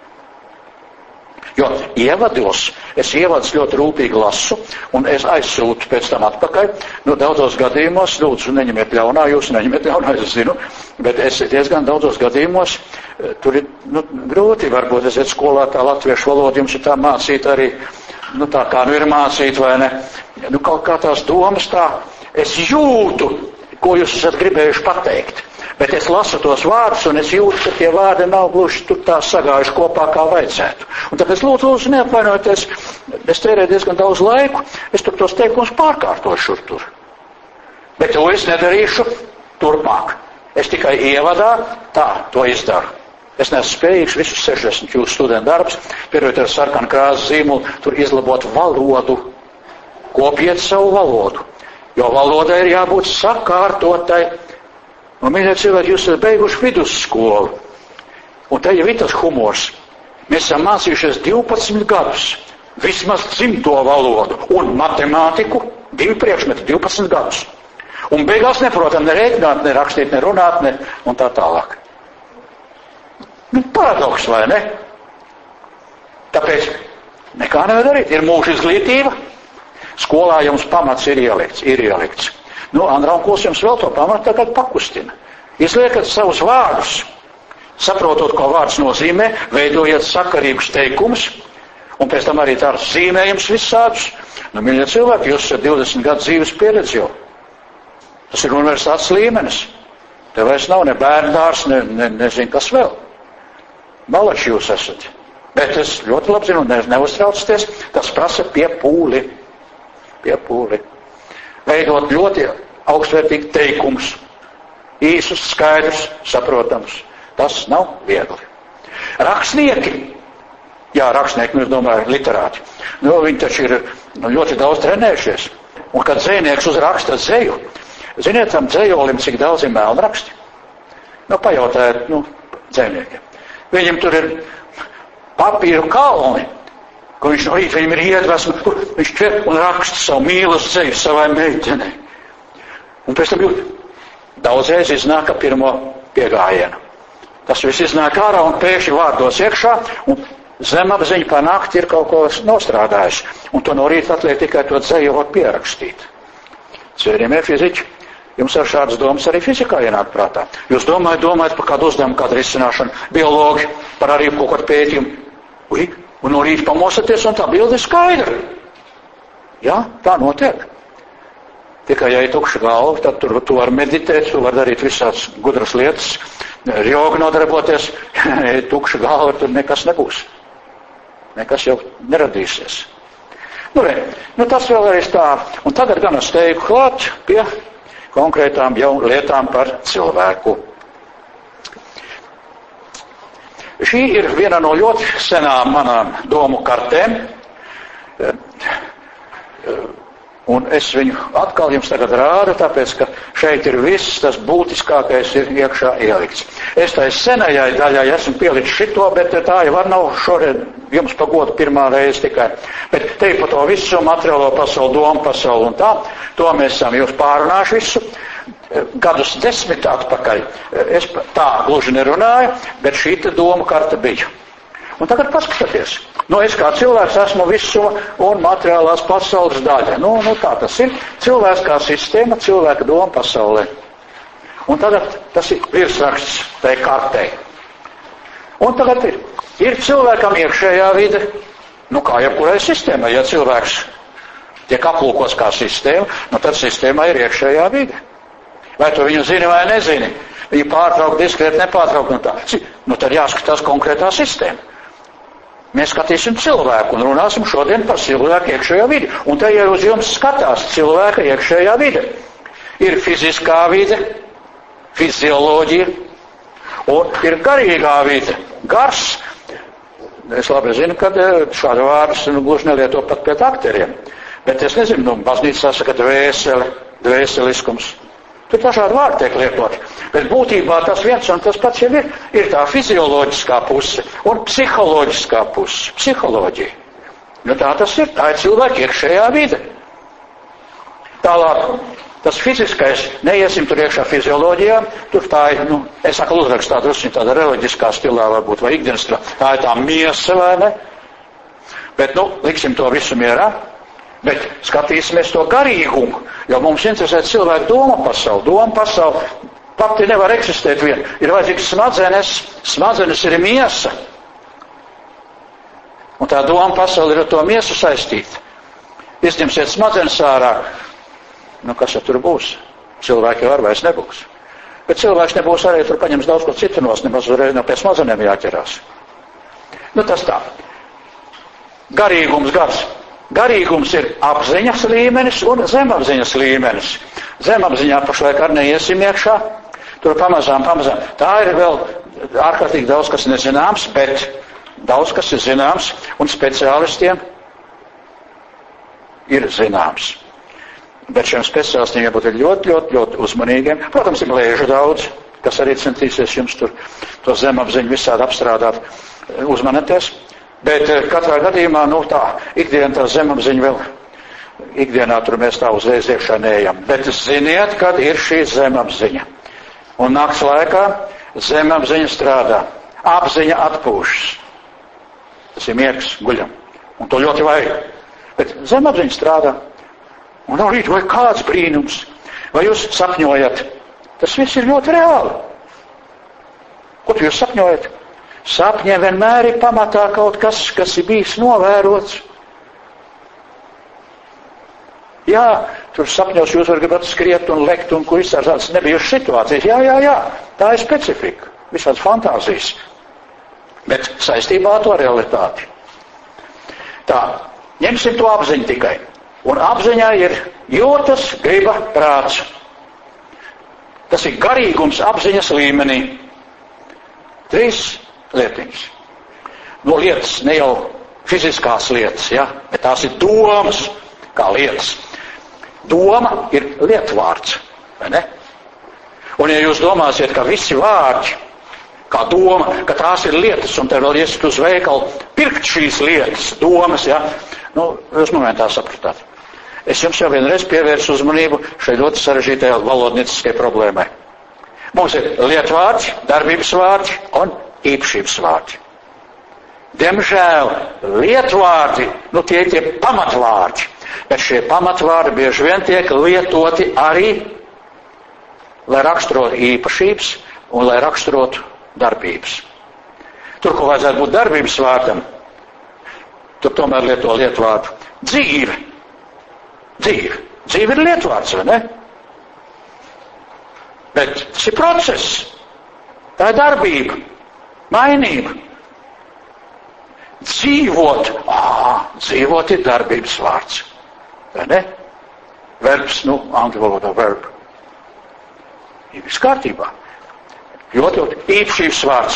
Jo ievados, es ievadus ļoti rūpīgi lasu, un es aizsūtu pēc tam atpakaļ. Daudzos gadījumos, lūdzu, neņemiet ļaunā, jūs neņemiet ļaunā, es zinu, bet es diezgan daudzos gadījumos, tur ir, grūti, varbūt es skolā tā latviešu valodu jums ir tā mācīt arī, tā kā ir mācīt, vai ne? Kaut kā tās domas tā, es jūtu, ko jūs esat gribējuši pateikt. Bet es lasu tos vārdus, un es jūtu, ka tie vārdi nav gluži tur tā sagājuši kopā, kā vajadzētu. Un tāpēc lūdzu, neapvainojieties, es tērēju diezgan daudz laiku, es tur tos teikumus pārkārtoju šur tur. Bet to es nedarīšu turpmāk. Es tikai ievadā to izdaru. Es neesmu spējīgs visus 60 jūsu studentu darbus, pierot ar sarkanu krāsu zīmolu, tur izlabot valodu, kopiet savu valodu. Jo valodai ir jābūt sakārtotai. Mīļie cilvēki, jūs esat beiguši vidusskolu. Un te jau ir tas humors. Mēs esam mācījušies 12 gadus. Vismaz dzimto valodu un matemātiku 2 priekšmeti 12 gadus. Un beigās neprotam ne rēķināt, ne rakstīt, ne runāt, ne un tā tālāk. Paradoks, vai ne? Tāpēc nekā nevar darīt. Ir mūža izglītība. Skolā jums pamats ir ielikts. Andraunkuls jums vēl to pamatu tagad pakustina. Izliekat savus vārdus, saprotot, ko vārds nozīmē, veidojiet sakarīgus teikumus, un pēc tam arī tādus zīmējums visādus. Mīļie cilvēki, jūs esat 20 gadu dzīves pieredzi jau. Tas ir universitātes līmenis. Te vairs nav ne bērndārs, nezinu, kas vēl. Malači jūs esat. Bet es ļoti labi zinu, neuztraucieties, tas prasa piepūli. Veidot ļoti augstvērtīgi teikumus, īsus, skaidrus, saprotams. Tas nav viegli. Rakstnieki, rakstnieki, es domāju, literāti, viņi taču ir ļoti daudz trenējušies. Un kad dzejnieks uzraksta dzeju, ziniet tam dzejolim, cik daudz ir melnraksti? Pajautājiet, dzejniekiem. Viņam tur ir papīru kalni, ko viņš no rīta viņam ir iedvesma, viņš ķer un raksta savu mīlas dzeju savai meitenei. Un pēc tam daudzreiz iznāka pirmo piegājienu. Tas viss iznāk ārā un pēkšņi vārdos iekšā, un zemapziņa pa nakti ir kaut ko nostrādājusi. Un to no rīta atliek tikai to dzeju var pierakstīt. Cienījamie fiziķi, Jums ar šādas domas arī fizikā ienāk prātā. Jūs domājat par kādu uzdevumu, kādu risināšanu, biologi, par arī kaut kādu pētījumu. Un no rīta pamosaties, un tā bilde ir skaidra. Jā, tā notiek. Tikai, ja ir tukša galva, tad tu vari meditēt, tu vari darīt visādas gudras lietas, jogu nodarboties. Ja ir tukša galva, tad nekas nebūs. Nekas jau neradīsies. Tas vēl arī tā. Un tagad gan es teiktu klāt pie konkrētām jau lietām par cilvēku. Šī ir viena no ļoti senām manām domu kartēm. Un es viņu atkal jums tagad rādu, tāpēc, ka šeit ir viss tas būtiskākais ir iekšā ielikts. Es tai senajai daļai esmu pielicis šito, bet tā jau var nav šodien jums pagodu pirmā reize tikai. Bet te par to visu materiālo pasauli, domu pasauli un tā, to mēs esam jūs pārunājuši visu. Gadus 10 atpakaļ es tā gluži nerunāju, bet šī doma karta bija. Un tagad paskatieties. Es kā cilvēks esmu visuma un materiālās pasaules daļa. Tā tas ir. Cilvēks kā sistēma, cilvēka doma pasaulē. Un tagad tas ir virsraksts tai kartei. Un tagad ir cilvēkam iekšējā vide, kā jebkurai sistēmai. Ja cilvēks tiek aplūkots kā sistēma, tad sistēmā ir iekšējā vide. Vai tu viņu zini vai nezini? Viņa pārtraukt, diskrēt, nepārtraukt un tā. Tad jāskatās konkrētā sistēma. Mēs skatīsim cilvēku un runāsim šodien par cilvēku iekšējā vidi. Un te jau uz jums skatās cilvēka iekšējā vide. Ir fiziskā vide, fizioloģija, un ir garīgā vide, gars. Es labi zinu, ka šādu vārdus gluži nelieto pat pret akteriem. Bet es nezinu, baznīca saka dvēseliskums. Tur dažādi vārdi tiek lietoti. Bet būtībā tas viens un tas pats jau ir tā fizioloģiskā puse un psiholoģiskā puse. Psiholoģija. Tā tas ir. Tā ir cilvēka iekšējā vide. Tālāk, tas fiziskais, neiesim tur iekšā fizioloģijā, tur tā ir, es saku uzrakstā drusku tāda reliģiskā stilā varbūt, vai ikdienas stilā. Tā ir tā miesa, vai ne? Bet, liksim to visu mierā. Bet skatīsimies to garīgumu, jo mums interesē cilvēku doma pasauli. Doma pasauli pati nevar eksistēt vien. Ir vajadzīgs smadzenes, smadzenes ir miesa. Un tā doma pasauli ir ar to miesu saistīta. Izņemsiet smadzenes ārā, kas ja tur būs? Cilvēki var vairs nebūs. Bet cilvēks nebūs arī, tur paņems daudz ko citu nemaz uzreiz pie smadzenēm jāķerās. Tas tā. Garīgums, gars. Garīgums ir apziņas līmenis un zemapziņas līmenis. Zemapziņā pašlaik ar neiesim iekšā, tur pamazām. Tā ir vēl ārkārtīgi daudz, kas nezināms, bet daudz, kas ir zināms, un speciālistiem ir zināms. Bet šiem speciālistiem jābūt ļoti, ļoti, ļoti uzmanīgiem. Protams, ir lēžu daudz, kas arī centīsies jums tur to zemapziņu visādi apstrādāt. Uzmanieties. Bet katrā gadījumā, tā, ikdiena tā zemapziņa vēl, ikdienā tur mēs tā uzreiz iekšā neejam. Bet ziniet, kad ir šī zemapziņa. Un nakts laikā zemapziņa strādā. Apziņa atpūšas. Tas ir miegs, guļam. Un to ļoti vajag. Bet zemapziņa strādā. Un no rīta, vai kāds brīnums? Vai jūs sapņojat? Tas viss ir ļoti reāli. Ko tu jūs sapņojat? Sapņiem vienmēr ir pamatā kaut kas, kas ir bijis novērots. Jā, tur sapņos jūs varat gribat skriet un lekt un ko visāds tādas nebijušas situācijas. Jā, tā ir specifika, visāds fantāzijas. Bet saistībā ar to realitāti. Tā, ņemsim to apziņu tikai. Un apziņā ir jūtas, griba, prāts. Tas ir garīgums apziņas līmenī. 3 lietiņas. Lietas, ne jau fiziskās lietas, bet tās ir domas kā lietas. Doma ir lietvārds, vai ne? Un ja jūs domāsiet, ka visi vārdi, kā doma, ka tās ir lietas, un te vēl iesiet uz veikalu pirkt šīs lietas, domas, jūs momentā sapratāt. Es jums jau vienreiz pievērsu uzmanību šai ļoti sarežģītajai valodnieciskajai problēmai. Mums ir lietvārdi, darbības vārdi un īpašības vārdi. Diemžēl lietvārdi, tie ir tie pamatvārdi, bet šie pamatvārdi bieži vien tiek lietoti arī lai raksturotu īpašības un lai raksturotu darbības. Tur, ko vajadzētu būt darbības vārdam, tur tomēr lieto lietvārdu dzīve. Dzīve. Dzīve ir lietvārds, vai ne? Bet tas ir process. Tā ir darbība, mainība. Dzīvot. Dzīvot ir darbības vārds. Vai ne? Verbs, angļu valodā verb. Ir viss kārtībā. Ļoti īpašības vārds.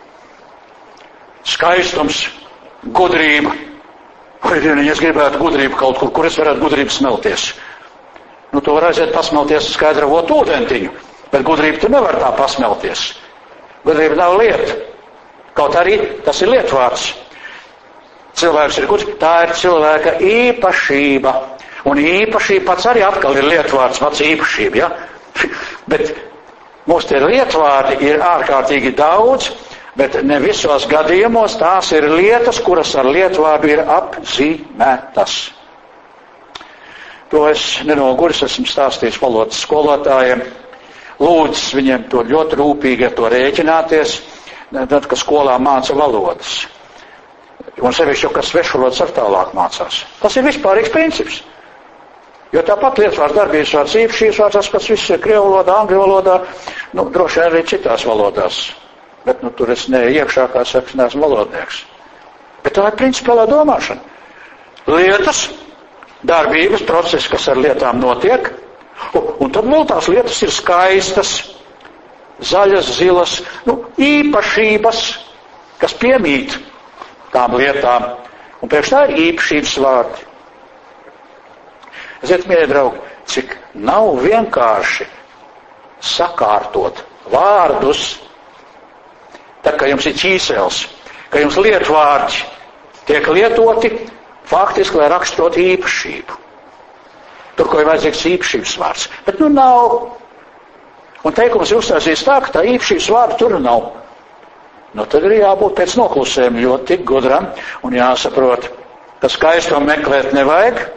Skaistums, gudrība. Vai dieniņ, es gribētu gudrību kaut kur es varētu gudrību smelties. Tu var aiziet pasmelties skaidravot ūdentiņu, bet gudrību tu nevar tā pasmelties. Gudrība nav lieta. Kaut arī tas ir lietvārds. Cilvēks ir gudrs, tā ir cilvēka īpašība. Un īpašība pats arī atkal ir lietvārds, pats īpašība, ja? Bet mums tie lietvārdi ir ārkārtīgi daudz, bet ne visos gadījumos tās ir lietas, kuras ar lietvārdu ir apzīmētas. To es nenoguris esmu stāstījis valodas skolotājiem. Lūdzu viņiem to ļoti rūpīgi ar to rēķināties, tad, kad skolā māca valodas. Un sevišķi jau, kas svešvalodas ar tālāk mācās. Tas ir vispārīgs princips. Jo tāpat lietvārds, darbības vārds, īpašības vārds, tas pats viss ir krievu valodā, angļu valodā, droši vien arī citās valodās. Bet tur es iekšā, kā saka, neesmu valodnieks. Bet tā ir principālā domāšana. Lietas, darbības, procesi, kas ar lietām notiek, un tad vēl tās lietas ir skaistas, zaļas, zilas, īpašības, kas piemīt tām lietām. Un priekš tā ir īpašības vārdi. Ziniet, mīļie draugi, cik nav vienkārši sakārtot vārdus, tad, kad jums ir ķīsels, ka jums lietvārdi tiek lietoti faktiski, lai raksturot īpašību. Tur, ko ir vajadzīgs īpašības vārds. Bet nav. Un teikums ir uzstāstījis tā, ka tā īpašības vārda tur nav. Tad ir jābūt pēc noklusēm ļoti gudram un jāsaprot, ka skaistumu meklēt nevajag.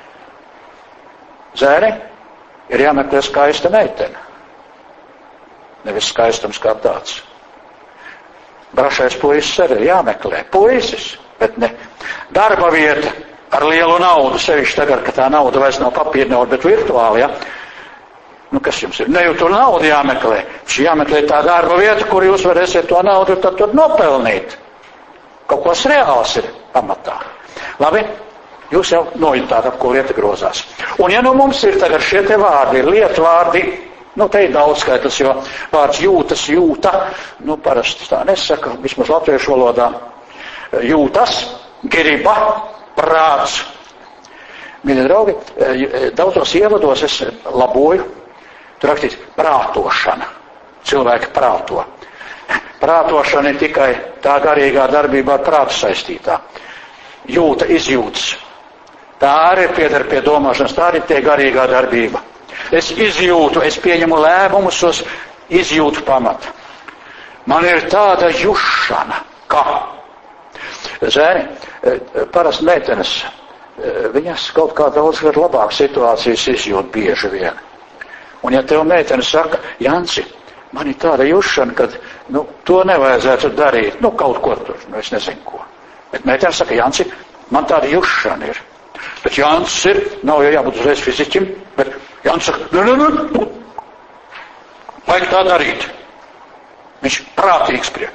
Zēni, ir jāmeklē skaista meitene. Nevis skaistums kā tāds. Brašais puisis arī ir jāmeklē. Puisis, bet ne. Darba vieta ar lielu naudu, sevišķi tagad, ka tā nauda vairs nav papīra nauda, bet virtuāli, ja? Kas jums ir? Ne jau tur naudu jāmeklē. Šī jāmeklē tā darba vieta, kur jūs varēsiet to naudu tad tur nopelnīt. Kaut kas reāls ir pamatā. Labi? Jūs jau nojūtāt, ap ko lieta grozās. Un ja mums ir tagad šie te vārdi, ir lietvārdi, te ir daudz skaitas, jo vārds jūtas, jūta, parasti tā nesaka, vismaz latviešu valodā, jūtas, griba, prāts. Mīļie draugi, daudzos ievados es laboju, tur rakstīts prātošana. Cilvēki prāto. Prātošana ir tikai tā garīgā darbībā ar prātu saistītā. Jūta, izjūtas. Tā arī pieder pie domāšanas, tā arī tie garīgā darbība. Es izjūtu, es pieņemu lēmumus uz izjūtu pamata. Man ir tāda jušana, kā. Zēni, parasti meitenes, viņas kaut kā daudz labāk situācijas izjūt bieži vien. Un ja tev meitene saka, Janci, man ir tāda jušana, kad, to nevajadzētu darīt, kaut ko tur, es nezinu ko. Bet meitene saka, Janci, man tāda jušana ir. Bet Jānis ir, nav jau jābūt uzreiz fiziķim, bet Jānis saka, vajag tā darīt. Viņš prātīgs prie.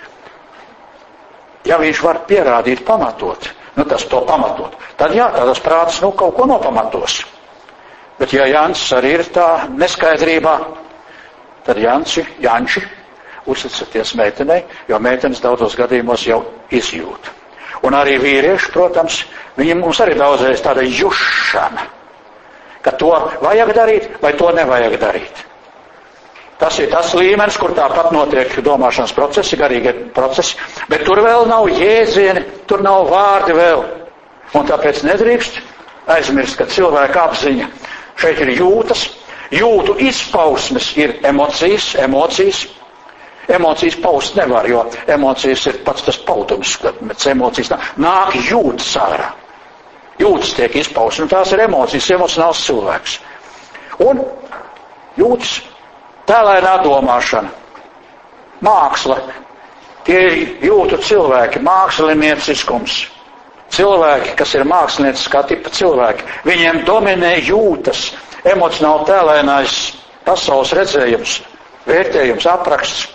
Ja viņš var pierādīt pamatot, tas to pamatot, tad jā, tādas prātas, kaut ko nopamatos. Bet ja Jānis arī ir tā neskaidrībā, tad Janči, uzticaties meitenei, jo meitenes daudzos gadījumos jau izjūt. Un arī vīrieši, protams, viņiem mums arī daudzreiz tāda jušana, ka to vajag darīt vai to nevajag darīt. Tas ir tas līmenis, kur tāpat notiek domāšanas procesi, garīgie procesi, bet tur vēl nav jēdzieni, tur nav vārdi vēl. Un tāpēc nedrīkst aizmirst, ka cilvēka apziņa šeit ir jūtas, jūtu izpausmes ir emocijas. Emocijas paust nevar, jo emocijas ir pats tas pautums, kad emocijas nāk jūtas ārā. Jūtas tiek izpaust, un tās ir emocijas, emocionāls cilvēks. Un jūtas tēlēnā domāšana, māksla, tie jūtu cilvēki, mākslinieciskums. Cilvēki, kas ir mākslinieciskā tipa cilvēki, viņiem dominē jūtas, emocionāli tēlēnais pasaules redzējums, vērtējums, apraksts.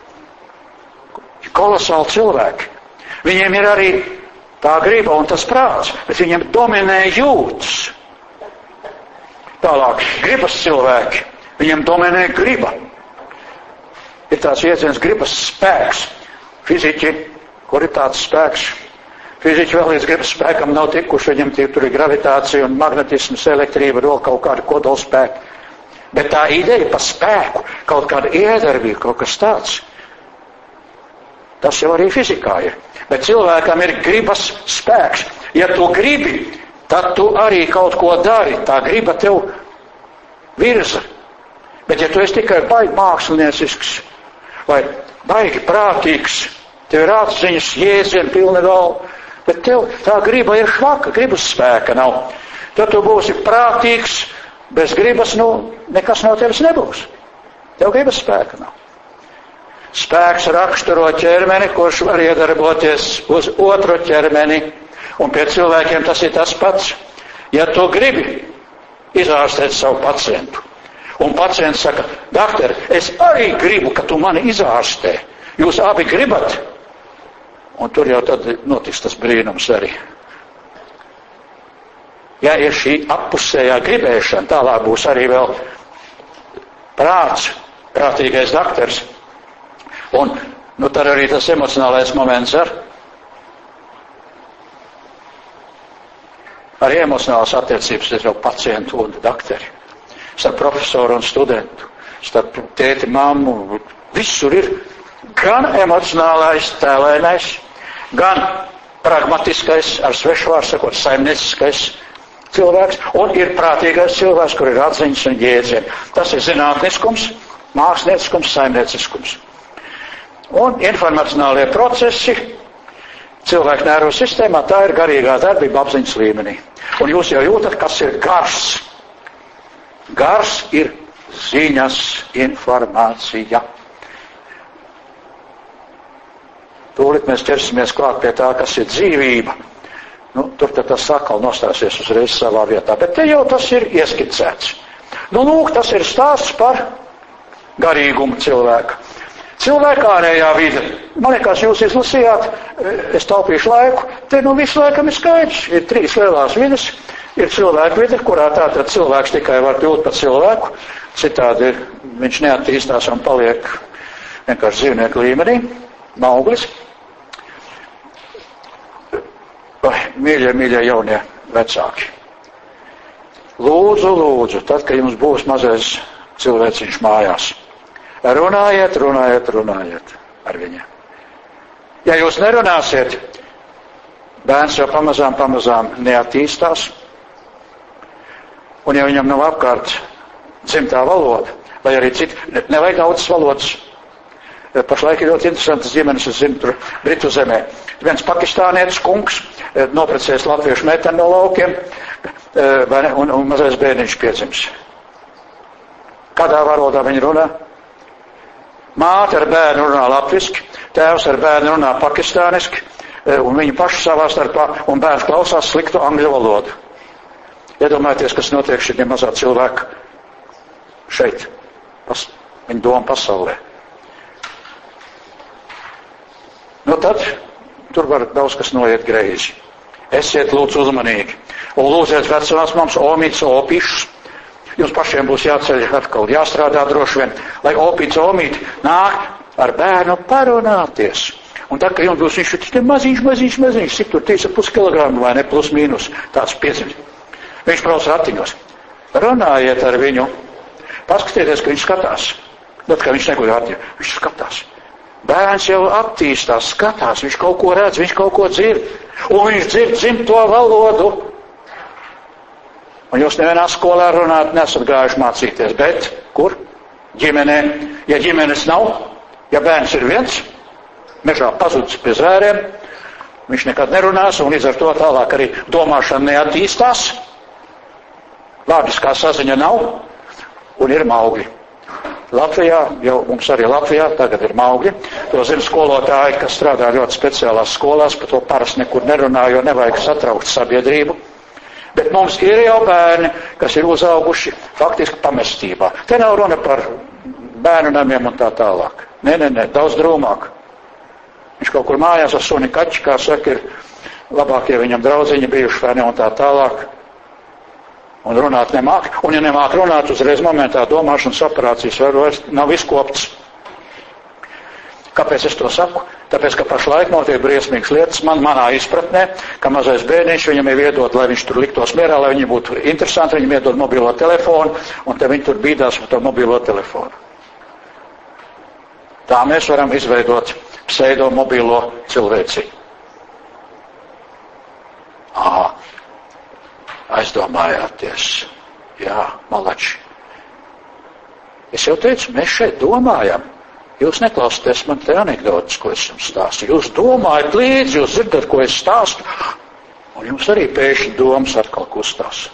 Kolosāli cilvēki. Viņiem ir arī tā griba un tas prāts, bet viņiem dominē jūtas. Tālāk, gribas cilvēki, viņiem dominē griba. Ir tāds jēdziens gribas spēks. Fiziķi, kur ir tāds spēks? Fiziķi vēl līdz gribas spēkam nav tikuši, viņam tur ir gravitācija un magnetisms, elektrība, vēl kaut kāda kodolspēka. Bet tā ideja par spēku, kaut kāda iedarbība, kaut kas tāds, tas jau arī fizikā ir. Bet cilvēkam ir gribas spēks. Ja tu gribi, tad tu arī kaut ko dari. Tā griba tev virza. Bet ja tu esi tikai baigi māksliniecisks vai baigi prātīgs, tev ir atziņas, jēdzieni, pilni galva, bet tev tā griba ir švaka, gribas spēka nav. Tad tu būsi prātīgs, bez gribas, nekas no tevis nebūs. Tev gribas spēka nav. Spēks raksturo ķermeni, kurš var iedarboties uz otru ķermeni, un pie cilvēkiem tas ir tas pats. Ja tu gribi izārstēt savu pacientu, un pacients saka, doktor, es arī gribu, ka tu mani izārstē, jūs abi gribat, un tur jau tad notiks tas brīnums arī. Ja ir šī appusējā gribēšana, tālāk būs arī vēl prāts, prātīgais doktors. Un, tad arī tas emocionālais moments arī emocionālas attiecības starp pacientu un doktori, starp profesoru un studentu, starp tēti, mammu, visur ir gan emocionālais, tēlēnais, gan pragmatiskais, ar svešvārdu sakot, saimnieciskais cilvēks, un ir prātīgais cilvēks, kur ir atziņas un jēdzieni. Tas ir zinātniskums, mākslinieciskums, saimnieciskums. Un informacionālie procesi cilvēku nervu sistēmā, tā ir garīgā darbība apziņas līmenī. Un jūs jau jūtat, kas ir gars. Gars ir ziņas, informācija. Tūlīt mēs ķersimies klāt pie tā, kas ir dzīvība. Tur tad tas atkal nostāsies uzreiz savā vietā. Bet te jau tas ir ieskicēts. Lūk, tas ir stāsts par garīgumu cilvēka. Cilvēka ārējā vide. Man liekas, jūs izlasījāt, es taupīšu laiku, te visu laikam ir skaidrs. Ir 3 lielās vides. Ir cilvēka vide, kurā tātad cilvēks tikai var kļūt par cilvēku, citādi viņš neattīstās un paliek vienkārši dzīvnieku līmenī, mauglis. Mīļie jaunie vecāki. Lūdzu, tad, kad jums būs mazais cilvēciņš mājās, runājiet ar viņiem. Ja jūs nerunāsiet, bērns jau pamazām neattīstās, un ja viņam nav apkārt dzimtā valoda, vai arī citi, nevajag daudzas valodas. Pašlaik ir ļoti interesantas ģimenes, es zinu, tur Britu zemē. Viens pakistānietis kungs noprecējis latviešu meiteni no laukiem, un mazais bērniņš piedzims. Kādā valodā viņi runā? Māte ar bērnu runā latviski, tēvs ar bērnu runā pakistāniski, un viņi paši savā starpā, un bērns klausās sliktu angļu valodu. Iedomājieties, kas notiek šiem mazā cilvēka šeit, viņa doma pasaulē. Tad tur var daudz kas noiet greizi. Esiet lūdzu uzmanīgi. Un lūdziet vecās mums omīts, opīšus. Jums pašiem būs jāceļ atkal, jāstrādā droši vien, lai opīts, omīti nāk ar bērnu parunāties. Un tad, kad jums būs viņš maziņš, cik tur 3,5 kilogrami vai ne, plus mīnus, tāds piedzims. Viņš brauc ratiņos. Runājiet ar viņu. Paskatieties, ka viņš skatās. Tad, kad viņš neguļ ratiņu, viņš skatās. Bērns jau attīstās, skatās, viņš kaut ko redz, viņš kaut ko dzird, un viņš dzird dzimto valodu. Un jūs nevienā skolā runāt nesat gājuši mācīties, bet kur? Ģimenē. Ja ģimenes nav, ja bērns ir viens, mežā pazudis pie zvēriem, viņš nekad nerunās, un līdz ar to tālāk arī domāšana neattīstās, vārdiskā saziņa nav, un ir maugļi. Latvijā, jau mums arī Latvijā, tagad ir Maugļi, to zina skolotāji, kas strādā ļoti speciālās skolās, par to parasti nekur nerunā, jo nevajag satraukt sabiedrību. Bet mums ir jau bērni, kas ir uzauguši faktiski pamestībā. Te nav runa par bērnu namiem un tā tālāk. Nē, daudz drūmāk. Viņš kaut kur mājās ar suni kaķi, kā saka, ir labākie viņam draudziņi bijuši vai ne un tā tālāk. Un runāt nemāk. Un ja nemāk runāt, uzreiz momentā domāšanas operācijas vairs nav izkopts. Kāpēc es to saku? Tāpēc, ka pašlaik notiek briesmīgas lietas manā izpratnē, ka mazais bērniņš viņam ir iedot, lai viņš tur liktos mierā, lai viņam būtu interesanti, viņam iedod mobilo telefonu, un te viņi tur bīdās par to mobilo telefonu. Tā mēs varam izveidot pseido mobilo cilvēci. Aizdomājāties. Jā, malači. Es jau teicu, mēs šeit domājam. Jūs neklausāties man te anekdotas, ko es jums stāstu. Jūs domājat līdzi, jūs dzirdat, ko es stāstu, un jums arī pēkšņi domas atkal kustās.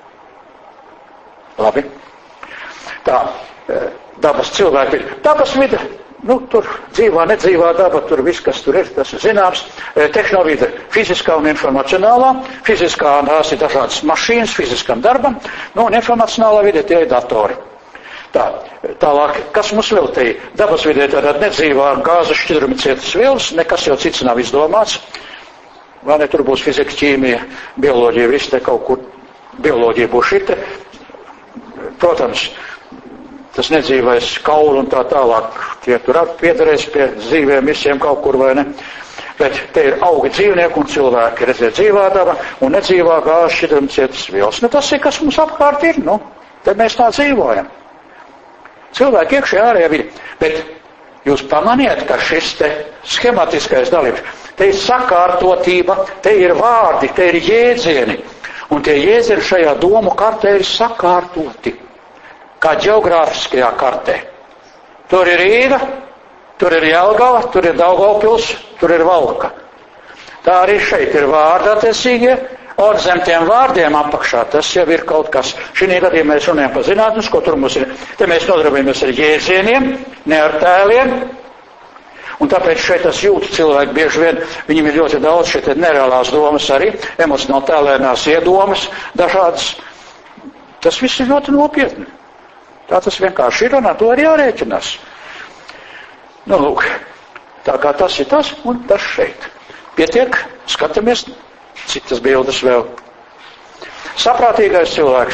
Labi. Tā, dabas cilvēki, dabas vide, tur dzīvā, nedzīvā daba, tur viss, kas tur ir, tas ir zināms. Tehnovide fiziskā un informacionālā. Fiziskā tās ir dažādas mašīnas fiziskam darbam, un informacionālā vide tie ir datori. Tālāk, kas mums vēl te ir? Dabas vidē tātad nedzīvā gāzes šķidrumi cietas vielas, nekas jau cits nav izdomāts. Vai ne, tur būs fizika, ķīmija, bioloģija, viss te kaut kur, bioloģija būs šite. Protams, tas nedzīvais kauli un tā tālāk, tie tur piederēs pie dzīviem visiem kaut kur, vai ne? Bet te ir augi dzīvnieki un cilvēki, redziet, dzīvā daba un nedzīvā gāzes šķidrumi cietas vielas. Tas ir, kas mums apkārt ir, te mēs tā dzīvojam. Cilvēki iekšējā ārējā vidi, bet jūs pamaniet, ka šis te schematiskais dalības, te ir sakārtotība, te ir vārdi, te ir jēdzieni, un tie jēdzieni šajā domu kartē ir sakārtoti, kā ģeogrāfiskajā kartē. Tur ir Rīga, tur ir Jelgava, tur ir Daugavpils, tur ir Valka. Tā arī šeit ir vārdi attiecīgie, un zem tiem vārdiem apakšā tas jau ir kaut kas. Šī gadījumā mēs runājam par zinātnisko, tur mums ir, te mēs nodarbojamies ar jēdzieniem, ne ar tēliem, un tāpēc šeit tas jūt cilvēki bieži vien, viņiem ir ļoti daudz šeit nereālās domas arī, emocionāli tēlēnās iedomas, dažādas. Tas viss ir ļoti nopietni. Tā tas vienkārši ir, un ar to arī jārēķinās. Lūk, tā kā tas ir tas, un tas šeit. Pietiek, skatāmies. Citas bildes vēl. Saprātīgais cilvēks.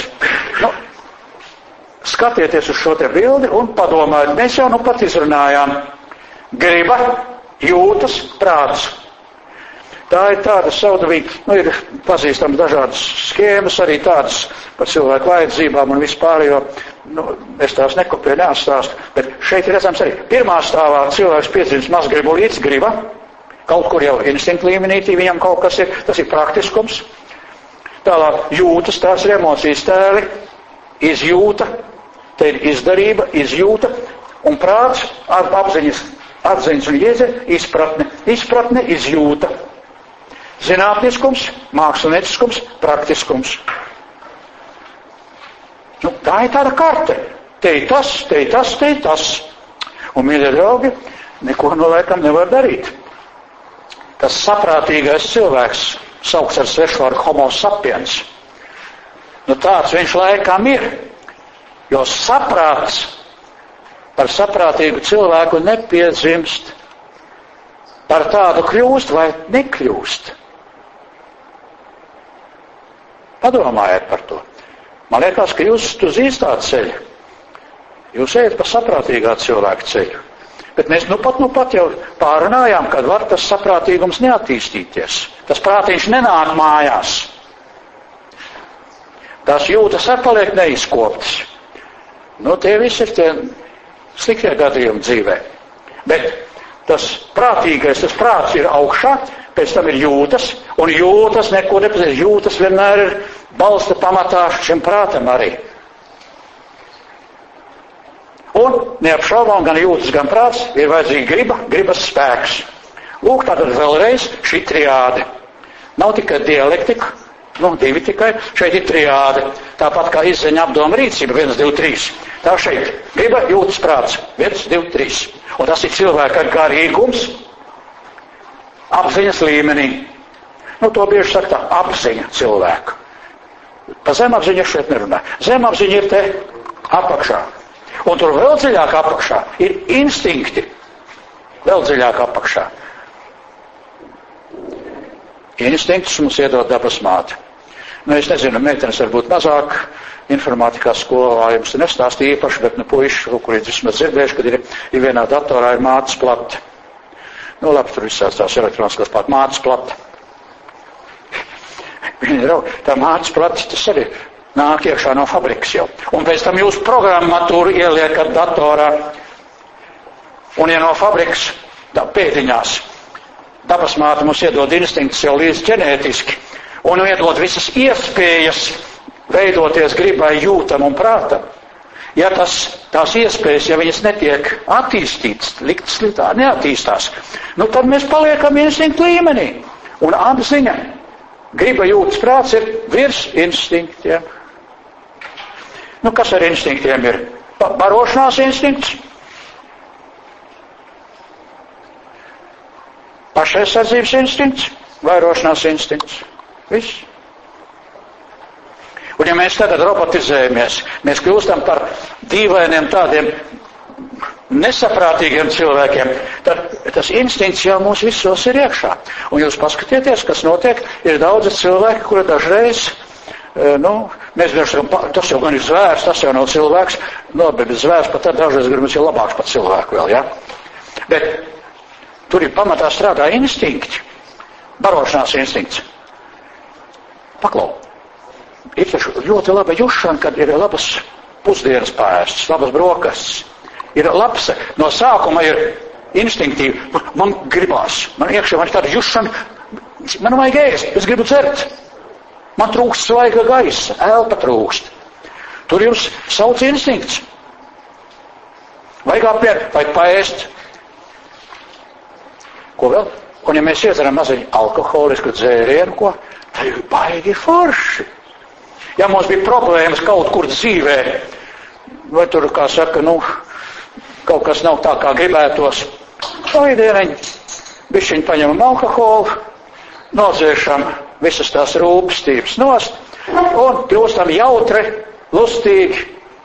Skatieties uz šo te bildi un padomājiet. Mēs jau pat izrunājām. Griba, jūtas, prāts. Tā ir tāda saudavīga, ir pazīstams dažādas schēmas, arī tādas par cilvēku vajadzībām un vispārējo. Es tās nekopēju, neatstāstu, bet šeit ir redzams arī. Pirmā stāvā cilvēks piedzīves mazgribu līdz griba. Kaut kur jau instinktu līmenī viņam kaut kas ir, tas ir praktiskums. Tālāk jūtas, tās ir emocijas tēli, izjūta, te ir izdarība, izjūta, un prāts, apziņas un jēdzieni, izpratne, izjūta. Zinātniskums, mākslinieciskums, praktiskums. Tā ir tāda karte. Te ir tas, te ir tas, te ir tas. Un, mīļie draugi, neko no laikam nevar darīt. Tas saprātīgais cilvēks, saukts ar svešvārdu homo sapiens, tāds viņš laikam ir, jo saprāts par saprātīgu cilvēku nepiedzimst, par tādu kļūst vai nekļūst. Padomājiet par to. Man liekas, ka jūs uz īstā ceļa, jūs ejat pa saprātīgā cilvēka ceļu. Bet mēs nu pat jau pārunājām, kad var tas saprātīgums neattīstīties. Tas prātiņš nenāk mājās. Tās jūtas paliek neizkoptas. Tie visi ir tie sliktie gadījumi dzīvē. Bet tas prātīgais, tas prāts ir augšā, pēc tam ir jūtas, un jūtas neko nepazīst. Jūtas vienmēr ir balsta pamatā šim prātam arī. Un neapšaubām gan jūtas, gan prāts ir vajadzīga griba, gribas spēks. Lūk, tātad vēlreiz šī triāde. Nav tikai dialektika, divi tikai, šeit ir triāde. Tāpat kā izziņa, apdoma, rīcība, 1, 2, 3. Tā šeit. Griba, jūtas, prāts. 1, 2, 3. Un tas ir cilvēka garīgums apziņas līmenī. Nu, to bieži saka tā, apziņa cilvēka. Pa zemapziņu es šeit nerunāju. Zemapziņa ir te apakšā. Un tur vēl dziļāk apakšā ir instinkti. Vēl dziļāk apakšā. Instinktus mums iedod dabas māte. Nu, es nezinu, meitenes varbūt mazāk informātikā skolā jums nestāstīja īpaši, bet puiši, kurīt vismaz dzirdējuši, kad ir vienā datorā ir mātes plate. Nu, labi, tur visās tās elektroniskās plate, mātes plate. Tā mātes plate, tas arī nāk iekšā no fabrikas jau. Un pēc tam jūs programmatūru ieliekat datorā. Un ja no fabrikas, pēdiņās, dabas māte mums iedod instinktus jau līdz ģenētiski. Un iedod visas iespējas veidoties gribai, jūtam un prātam. Ja tās iespējas, ja viņas netiek attīstītas, liktas tā neattīstās, nu tad mēs paliekam instinktu līmenī. Un apziņa, griba, jūtas, prāts ir virs instinktiem. Nu, kas ar instinktiem ir? Barošanās instinkts, pašaizsardzības instinkts, vairošanās instinkts. Viss. Un ja mēs tagad robotizējamies, mēs kļūstam par dīvainiem tādiem nesaprātīgiem cilvēkiem, tad tas instinkts jau mūs visos ir iekšā. Un jūs paskatieties, kas notiek, ir daudzi cilvēki, kuri dažreiz, mēs vienkārši, tas jau gan ir zvērs, tas jau nav cilvēks, bet zvērs pat tad dažreiz gribams ir labāks par cilvēku vēl, ja? Bet tur ir pamatā strādā instinkti, barošanās instinkts. Paklau. Ir taču ļoti laba jušana, kad ir labas pusdienas pārēstas, labas brokastis. Ir labs, no sākuma ir instinktīvi. Man gribās, man iekšā man ir tāda jušana, man vajag ēst, es gribu dzert. Man trūkst svaiga gaisa, elpa trūkst. Tur jums sauc instinkts. Vajag apmiert, vajag paēst. Ko vēl? Un ja mēs iedzeram maziņu alkoholisku dzērienu, tā ir baigi forši. Ja mums bija problēmas kaut kur dzīvē, vai tur, kā saka, kaut kas nav tā, kā gribētos, dieniņi, bišķiņ paņemam alkoholu, nodzēšam visas tās rūpestības nost, un kļūstam jautri, lustīgi.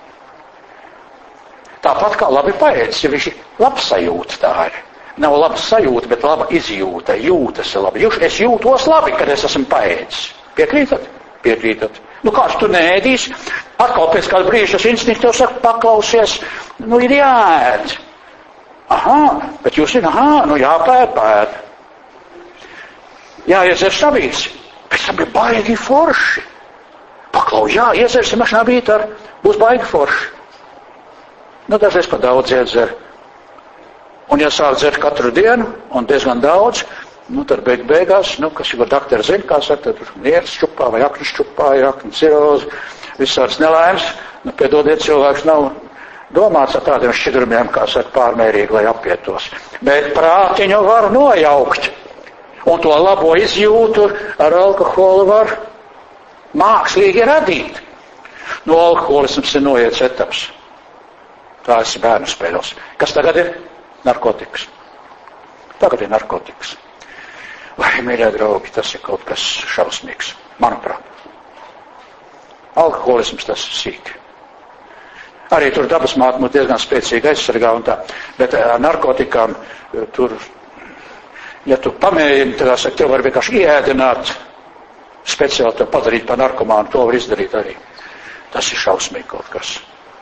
Tāpat kā labi paēdis, ja viņš ir labsajūta tā ir. Nav laba sajūta, bet laba izjūta, jūtas labi. Es jūtos labi, kad es esmu paēdis. Piekrītat? Piekrītat. Kāds tu neēdīsi? Atkal pēc kāda brīža tas instinkts tev saka, paklausies, ir jāēd. Bet jūs zināt, jāpēd. Jāiedzer sabīts. Pēc tam ir baigi forši. Paklau, iedzersim šnabīt būs baigi forši. Dažreiz pa daudz iedzer. Un ja sāk dzert katru dienu, un diezgan daudz, tad beigās, kas jau daktari zina, kā saka, tur nieres čupā vai akņas čupā, akņu cirozi, visāds nelaimes, piedodiet, cilvēks nav domāts ar tādiem šķidrumiem, kā saka, pārmērīgi, lai apietos. Bet prātiņu var nojaukt, un to labo izjūtu ar alkoholu var mākslīgi radīt. Alkoholisms ir noiets etaps. Tā ir bērnu spēles. Kas tagad ir? Narkotikas. Tagad ir narkotikas. Vai, mīļie draugi, tas ir kaut kas šausmīgs, manuprāt. Alkoholisms tas ir sīki. Arī tur dabas māte mūs diezgan spēcīgi aizsargā un tā, bet ar narkotikām tur, ja tu pamēģini, tad tev var vienkārši ieēdināt, speciāli tev padarīt par narkomānu, to var izdarīt arī. Tas ir šausmīgi kaut kas.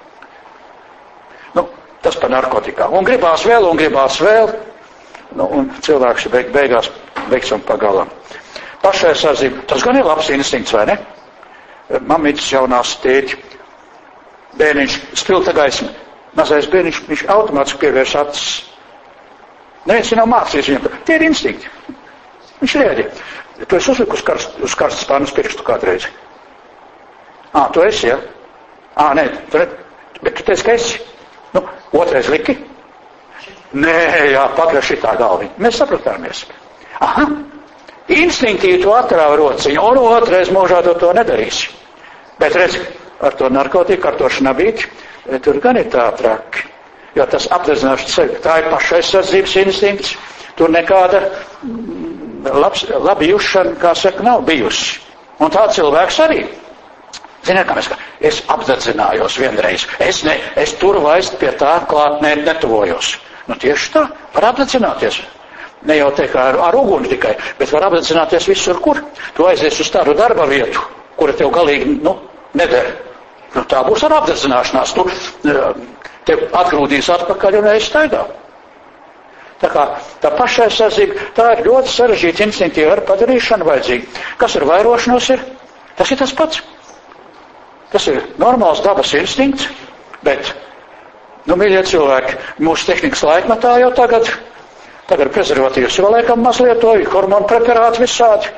Tas par narkotikām. Un gribās vēl, un cilvēks beigās beigs un pagalam. Pašaizsardzība, tas gan ir labs instinkts, vai ne? Mamītis jaunās tēti, bērniņš, spilta gaisma, mazais bērniņš, viņš automātiski pievērš acis. Neviens nav mācījis viņam, tie ir instinkti. Viņš rēģi. Tu esi uzlikus uz karstas pārnes pirkstu kādreiz. Tu esi, ja? Nē, bet tu teici, ka esi. Otrais liki? Nē, pagriež šitā galviņa. Mēs sapratāmies. Instinktīvi tu atrāvi rociņu, un otrais mūžā to nedarīsi. Bet redz, ar to narkotiku, ar to šnabīti, tur gan ir tā traki. Jo tas apdedzināšanas sevi, tā ir pašaizsardzības instinkts, tur nekāda labi jušana, kā saka, nav bijusi. Un tā cilvēks arī. Ziniet, kā mēs, es apdedzinājos vienreiz, es tur vairs pie tā klāt netuvojos. Nu tieši tā, var apdedzināties. Ne jau te kā ar uguni tikai, bet var apdedzināties visur, kur. Tu aizies uz tādu darba vietu, kura tev galīgi, neder. Nu, tā būs ar apdedzināšanās. Tu tev atgrūdīs atpakaļ un ej staidā. Tā kā tā pašaizsardzība, tā ir ļoti sarežģīta instinktīva ar padarīšanu vajadzīga. Kas ar vairošanos ir? Tas ir tas pats. Tas ir normāls dabas instinkts, bet, mīļie cilvēki, mūsu tehnikas laikmetā jau tagad prezervatīvs vēl laikam maz lietoju, hormonu preparāti visādi.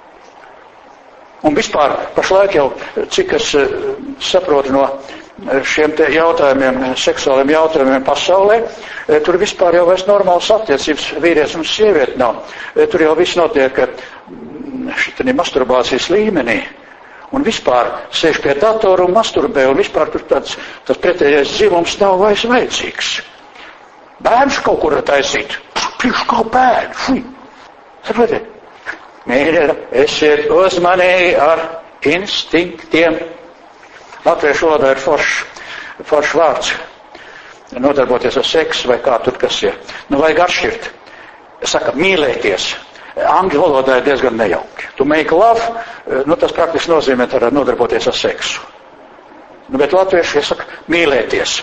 Un vispār pašlaik jau, cik es saprotu no šiem te jautājumiem, seksuāliem jautājumiem pasaulē, tur vispār jau vairs normālas attiecības vīrietis un sievieti nav. Tur jau viss notiek šitā masturbācijas līmenī. Un vispār sēž pie datoru un masturbē, un vispār tur tas pretējais dzimums nav vairs vajadzīgs. Bērns kaut kur taisīt. Tieši kā bērni. Fui. Saprotiet? Mīļie, esiet uzmanīgi ar instinktiem. Latviešu valodā ir foršs vārds. Nodarboties ar seksu vai kā tur kas ir. Vajag atšķirt. Saka, mīlēties. Angļu valodā ir diezgan nejauki. To make love, tas praktiski nozīmē nodarboties ar seksu. Bet latvieši saka, mīlēties.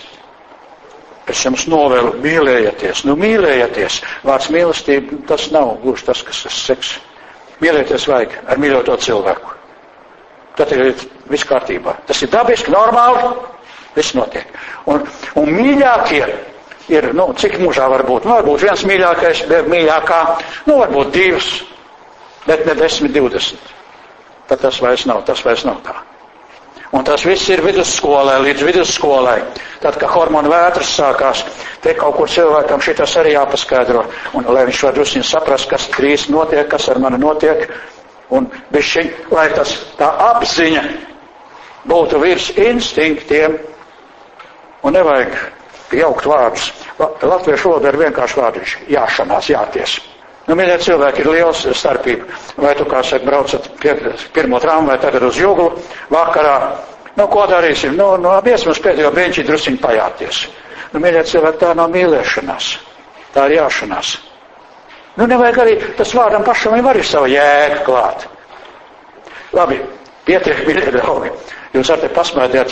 Es jums novēlu, mīlējieties. Mīlējieties. Vārds mīlestība, tas nav gluži tas, kas ir seks. Mīlēties vajag ar mīļoto cilvēku. Tad ir viss kārtībā. Tas ir dabiski, normāli, viss notiek. Un mīļākie ir, cik mūžā var būt? Varbūt viens mīļākais, mīļākā, varbūt divas, bet ne 10, 20. Tad tas vairs nav tā. Un tas viss ir vidusskolē, līdz vidusskolai. Tad, kad hormonu vētras sākās, te kaut kur cilvēkam šitas arī jāpaskaidro. Un lai viņš var drusciņ saprast, kas drīz notiek, kas ar mani notiek. Un bišķiņ, lai tā apziņa būtu virs instinktiem. Un nevajag jaukt vārdus. Latviešu valoda ir vienkārši vārdiņš. Jāšanās, jāties. Mīļie cilvēki, ir liels starpība. Vai tu, kā saka, braucat pirmo tramvaju, tagad uz Juglu, vakarā. Ko darīsim? Iesim uz pēdējo beņķi drusciņ pajāties. Mīļie cilvēki, tā nav mīlēšanās. Tā ir jāšanās. Nevajag arī, tas vārdam pašam var ir savu jēgu klāt. Labi, pietiek, mīļie draugi. Jūs ar te pasmētījāt,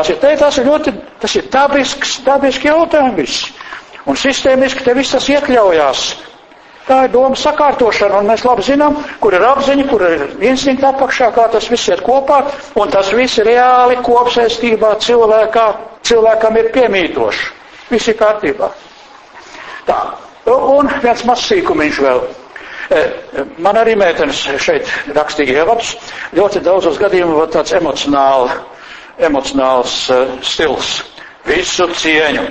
tas ir dabiski jautājums. Un sistēmiski te viss tas iekļaujās. Tā ir doma sakārtošana, un mēs labi zinām, kur ir apziņa, kur ir instinkta apakšā, kā tas viss iet kopā, un tas viss reāli kopsaistībā cilvēkam ir piemītoši. Viss ir kārtībā. Tā. Un viens mazs sīkumiņš vēl. Man arī meitenes šeit rakstīja ievadus. Ļoti daudzos gadījumos tāds emocionāls stils. Visu cieņu.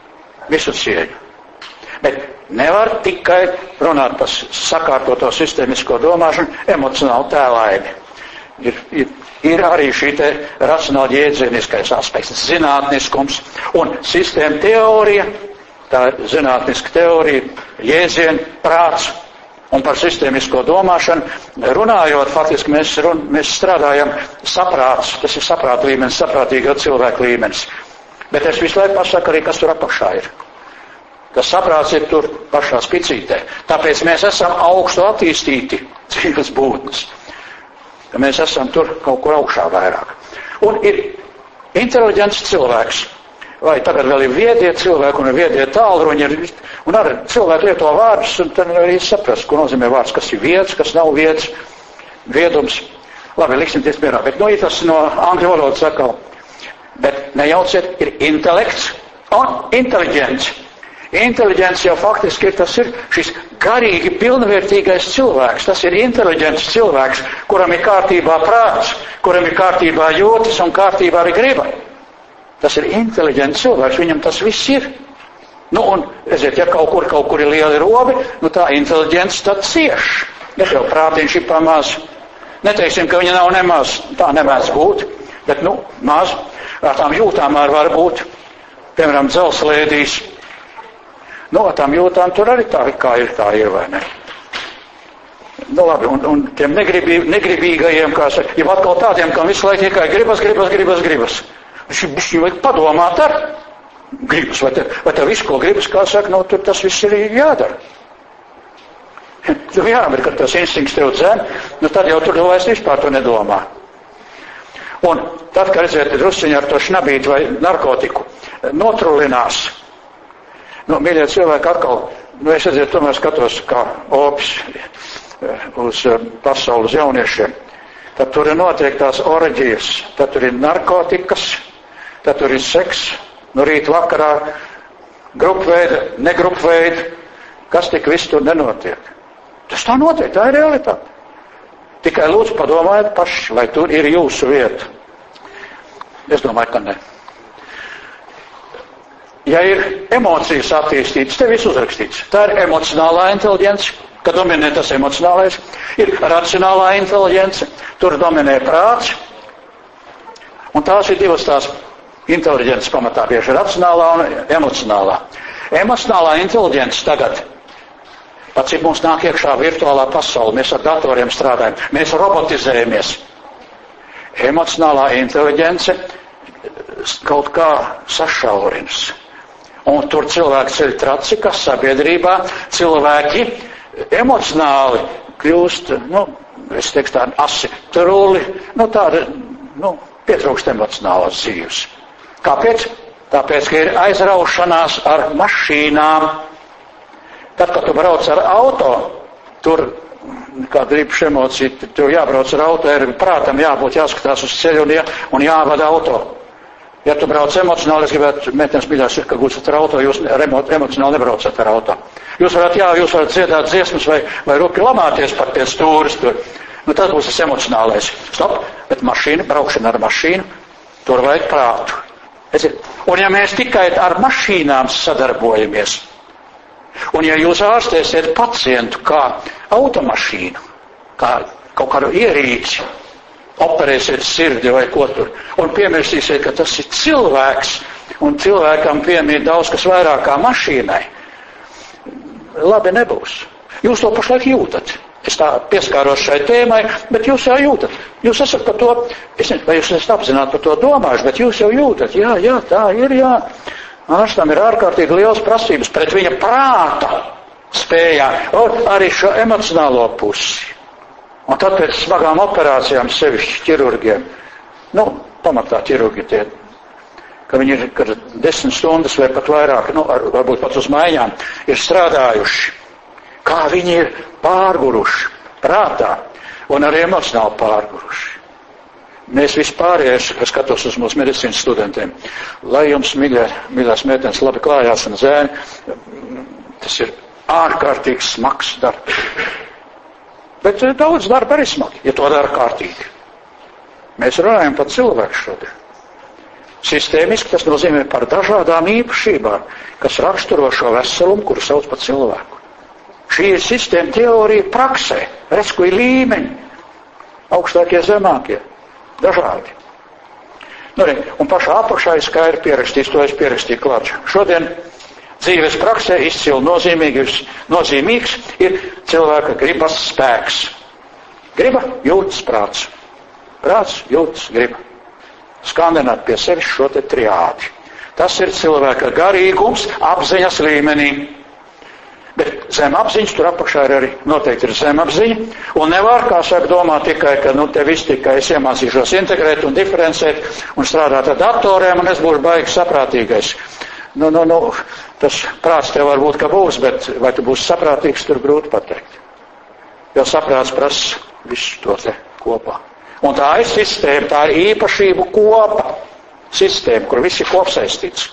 Bet nevar tikai runāt par sakārtoto sistēmisko domāšanu emocionāli tēlaini. Ir arī šī te racionāli jēdzieniskais aspekts, zinātniskums un sistēma teorija, tā ir zinātniska teorija, jēdzieni, prāts un par sistēmisko domāšanu. Runājot, faktiski mēs strādājam saprāts, tas ir saprāta līmenis, saprātīga cilvēka līmenis. Bet es visu laiku pasaku arī, kas tur apakšā ir. Tas saprāts ir tur pašā spicītē. Tāpēc mēs esam augstu attīstīti dzīves būtnes. Mēs esam tur kaut kur augšā vairāk. Un ir inteliģents cilvēks. Vai tagad vēl ir viedie cilvēki un ir viedie tālruņi. Un arī cilvēki lieto vārdus, un tad arī saprast, ko nozīmē vārds, kas ir vieds, kas nav vieds, viedums. Labi, liksimties mierā. Bet ir tas no angļu valodas atkal. Bet nejauciet, ir intelekts un inteliģents. Inteliģents jau faktiski tas ir šis garīgi pilnvērtīgais cilvēks. Tas ir inteliģents cilvēks, kuram ir kārtībā prāts, kuram ir kārtībā jūtas un kārtībā arī griba. Tas ir inteliģents cilvēks, viņam tas viss ir. Un, redziet, ja kaut kur ir lieli robi, tā inteliģents tad cieš. Ja tev prātiņš ir pamaz, neteiksim, ka viņa nav nemaz, tā nemēdz būt. Bet, maz ar tām jūtām var būt, piemēram, dzelzslēdīs. Ar tām jūtām tur arī tā ir, vai ne? Labi, un tiem negribīgajiem, kā saka, jau atkal tādiem, kam visu laiku tikai gribas. Viņš vajag padomāt ar gribas, vai tev visu, ko gribas, kā saka, tur tas viss ir jādara. Bet, kad tas instinkts tev dzēn, tad jau tur vairs vispār to nedomā. Un tad, kad redziet, drusciņi ar to šnabīti vai narkotiku notrulinās, mīļie cilvēki atkal, es redziet, tomēr skatos kā opis uz pasaules jauniešiem. Tad tur ir notiek tās orģijas, tad tur ir narkotikas, tad tur ir seks, rīt vakarā, grupveida, negrupveida, kas tik viss tur nenotiek. Tas tā notiek, tā ir realitāte. Tikai lūdzu padomājiet paši, vai tur ir jūsu vieta. Es domāju, ka ne. Ja ir emocijas attīstītas, te viss uzrakstīts. Tā ir emocionālā inteliģence, kad dominē tas emocionālais. Ir racionālā inteliģence, tur dominē prāts. Un tās ir divas tās inteliģences pamatā, bieži racionālā un emocionālā. Emocionālā inteliģence tagad, pats cik mums nāk iekšā virtuālā pasaule, mēs ar datoriem strādājam, mēs robotizējamies. Emocionālā inteliģence kaut kā sašaurinas. Un tur cilvēki ceļ traci, kas sabiedrībā cilvēki emocionāli kļūst, es teiktu tādi asi truli, pietrūkst emocionālās dzīves. Kāpēc? Tāpēc, ka ir aizraušanās ar mašīnām. Tad, kad tu brauc ar auto, tur, kāda īpaša emocija, tev jābrauc ar auto, ir prātam jābūt, jāskatās uz ceļu un jāvada auto. Ja tu brauc emocionāli, es gribētu, meitenes mīļās, ka gūstat ar auto, jūs emocionāli nebraucat ar auto. Jūs varat dziedāt dziesmas vai rupi lamāties par pie stūris tur. Tas būs tas emocionālais. Stop, bet braukšana ar mašīnu, tur vajag prātu. Un ja mēs tikai ar mašīnām sadarbojamies, un ja jūs ārstēsiet pacientu kā automašīnu, kā kaut kādu ierīci, operēsiet sirdi vai ko tur, un piemirsīsiet, ka tas ir cilvēks, un cilvēkam piemīt daudz kas vairāk kā mašīnai, labi nebūs. Jūs to pašlaik jūtat. Es tā pieskāros šai tēmai, bet jūs jau jūtat. Jūs esat par to, es nezinu, vai jūs esat apzināti par to domājuši, bet jūs jau jūtat. Jā, tā ir, jā. Ārstam ir ārkārtīgi liels prasības pret viņa prāta spējām, arī šo emocionālo pusi. Un tad pēc smagām operācijām sevišķi ķirurgiem, pamatā ķirurgi tie, ka viņi ir 10 stundas vai pat vairāk, varbūt pat uz maiņām, ir strādājuši. Kā viņi ir pārguruši prātā un arī emocionāli pārguruši. Mēs vispārējais, kas skatos uz mūsu medicīnas studentiem, lai jums, mīļās meitenes, labi klājās un zēni, tas ir ārkārtīgi smags darbs. Bet daudz darba arī smagi, ja to dara kārtīgi. Mēs runājam par cilvēku šodien. Sistēmiski tas nozīmē par dažādām īpašībām, kas raksturo šo veselumu, kuru sauc par cilvēku. Šī ir sistēma teorija praksē. Redz, ko ir līmeņi. Augstākie, zemākie. Dažādi. Un pašā apakšā ir skaidri pierakstījis, to es pierakstīju klāt. Šodien dzīves praksē izcili nozīmīgs ir cilvēka gribas spēks. Griba jūtas prāts. Prāts jūtas griba. Skandināt pie sevis šo te triādi. Tas ir cilvēka garīgums apziņas līmenī. Bet zem apziņas tur apakšā ir arī noteikti ir zem apziņa. Un nevar, kā saka, domāt tikai, ka te viss tikai es iemācīšos integrēt un diferencēt un strādāt ar datoriem un es būšu baigi saprātīgais. Tas prāts tev varbūt, ka būs, bet vai tu būsi saprātīgs, tur grūti pateikt. Jo saprāts prasa visu to te kopā. Un tā ir sistēma, tā ir īpašību kopa. Sistēma, kur viss ir kopsaistīts.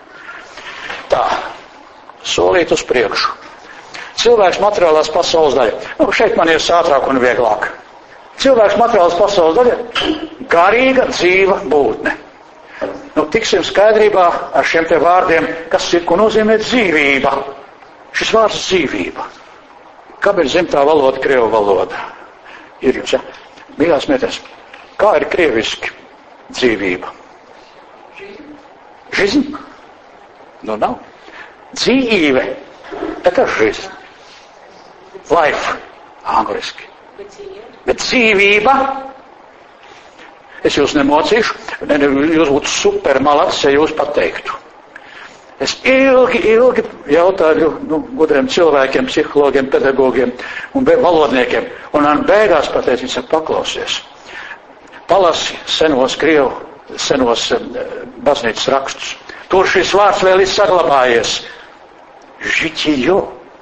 Tā, solīt uz priekšu. Cilvēks materiālās pasaules daļa. Šeit man ir ātrāk un vieglāk. Cilvēks materiālās pasaules daļa - garīga, dzīva būtne. Tiksim skaidrībā ar šiem te vārdiem, kas ir, ko nozīmē dzīvība. Šis vārds dzīvība. Kāpēc dzimtā valoda, krievu valoda? Ir jums, ja? Mīļās meitenes, kā ir krieviski dzīvība? Жизнь? Nu nav. Dzīve. Tā жизнь. Life. Angliski. Bet dzīvība. Es jūs nemocīšu. Jūs būtu super malacis, ja jūs pateiktu. Es ilgi jautāju gudriem cilvēkiem, psihologiem, pedagogiem un valodniekiem. Un man beigās pateica, viņš saka, paklausies. Palasi senos baznīcas rakstus. Tur šis vārds vēl ir saglabājies. Žitijo.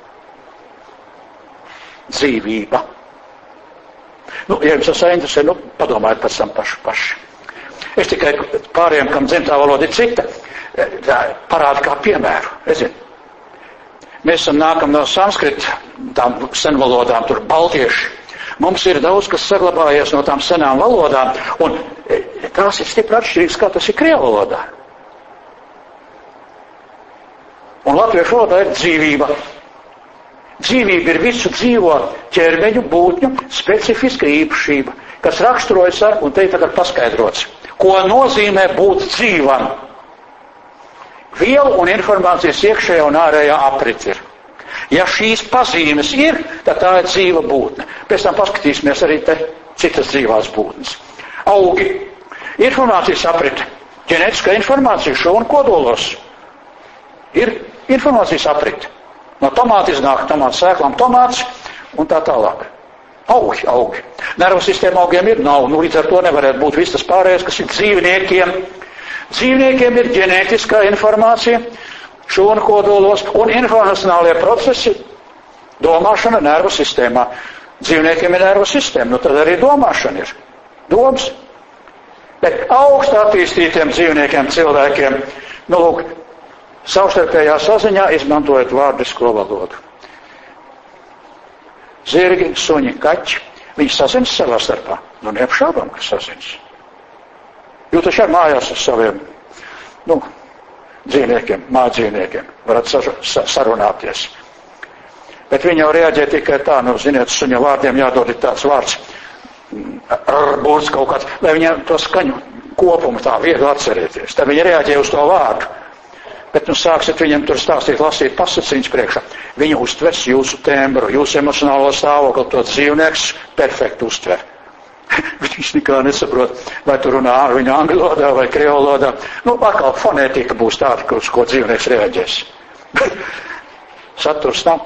Dzīvība. Ja jums tas interesē, padomājiet pēc tam paši. Es tikai pārējiem, kam dzimtā valoda ir cita, parādu kā piemēru. Mēs esam nākam no sanskrita, tām senvalodām, tur baltieši. Mums ir daudz, kas saglabājies no tām senām valodām, un tās ir stipri atšķirīgas, kā tas ir krievu valodā. Un latviešu valodā ir dzīvība. Dzīvība ir visu dzīvo ķermeņu, būtņu specifiska īpašība, kas raksturojas ar, un te ir tagad paskaidrots, ko nozīmē būt dzīvam. Vielu un informācijas iekšējā un ārējā aprit ir. Ja šīs pazīmes ir, tad tā ir dzīva būtne. Pēc tam paskatīsimies arī te citas dzīvās būtnes. Augi, informācijas aprit, ģenētiskā informācija šūnu kodolos. Ir informācijas aprit. No tomāta iznāk tomāta sēklām tomāts un tā tālāk. Augi. Nervu sistēma augiem ir nav, līdz ar to nevarētu būt viss tas pārējais, kas ir dzīvniekiem. Dzīvniekiem ir ģenētiskā informācija, šūnu kodolos un informacionālie procesi, domāšana nervu sistēmā. Dzīvniekiem ir nervu sistēma, tad arī domāšana ir. Domas. Bet augstu attīstītiem dzīvniekiem, cilvēkiem, savstarpējā saziņā izmantojot vārdisko valodu. Zirgi, suņi, kaķi, viņi sazinas savā starpā. Neapšaubām, ka sazinas. Jūs taču ar mājās ar saviem, dzīvniekiem, mājdzīvniekiem varat sarunāties. Bet viņi jau reaģē tikai tā, ziniet, suņa vārdiem jādod ir tāds vārds, būs kaut kāds, lai viņam to skaņu kopumu tā viegli atcerēties. Tad viņi reaģē uz to vārdu. Bet sāksiet viņam tur stāstīt, lasīt pasacīņas priekšā. Viņa uztvers jūsu tembru, jūsu emocionālo stāvokli, to dzīvnieks perfekti uztver. Viņš nekā nesaprot, vai tu runā ar viņu angļu valodā vai krievu valodā. Atkal fonētika būs tāda, uz ko dzīvnieks reaģēs. Saturs nav.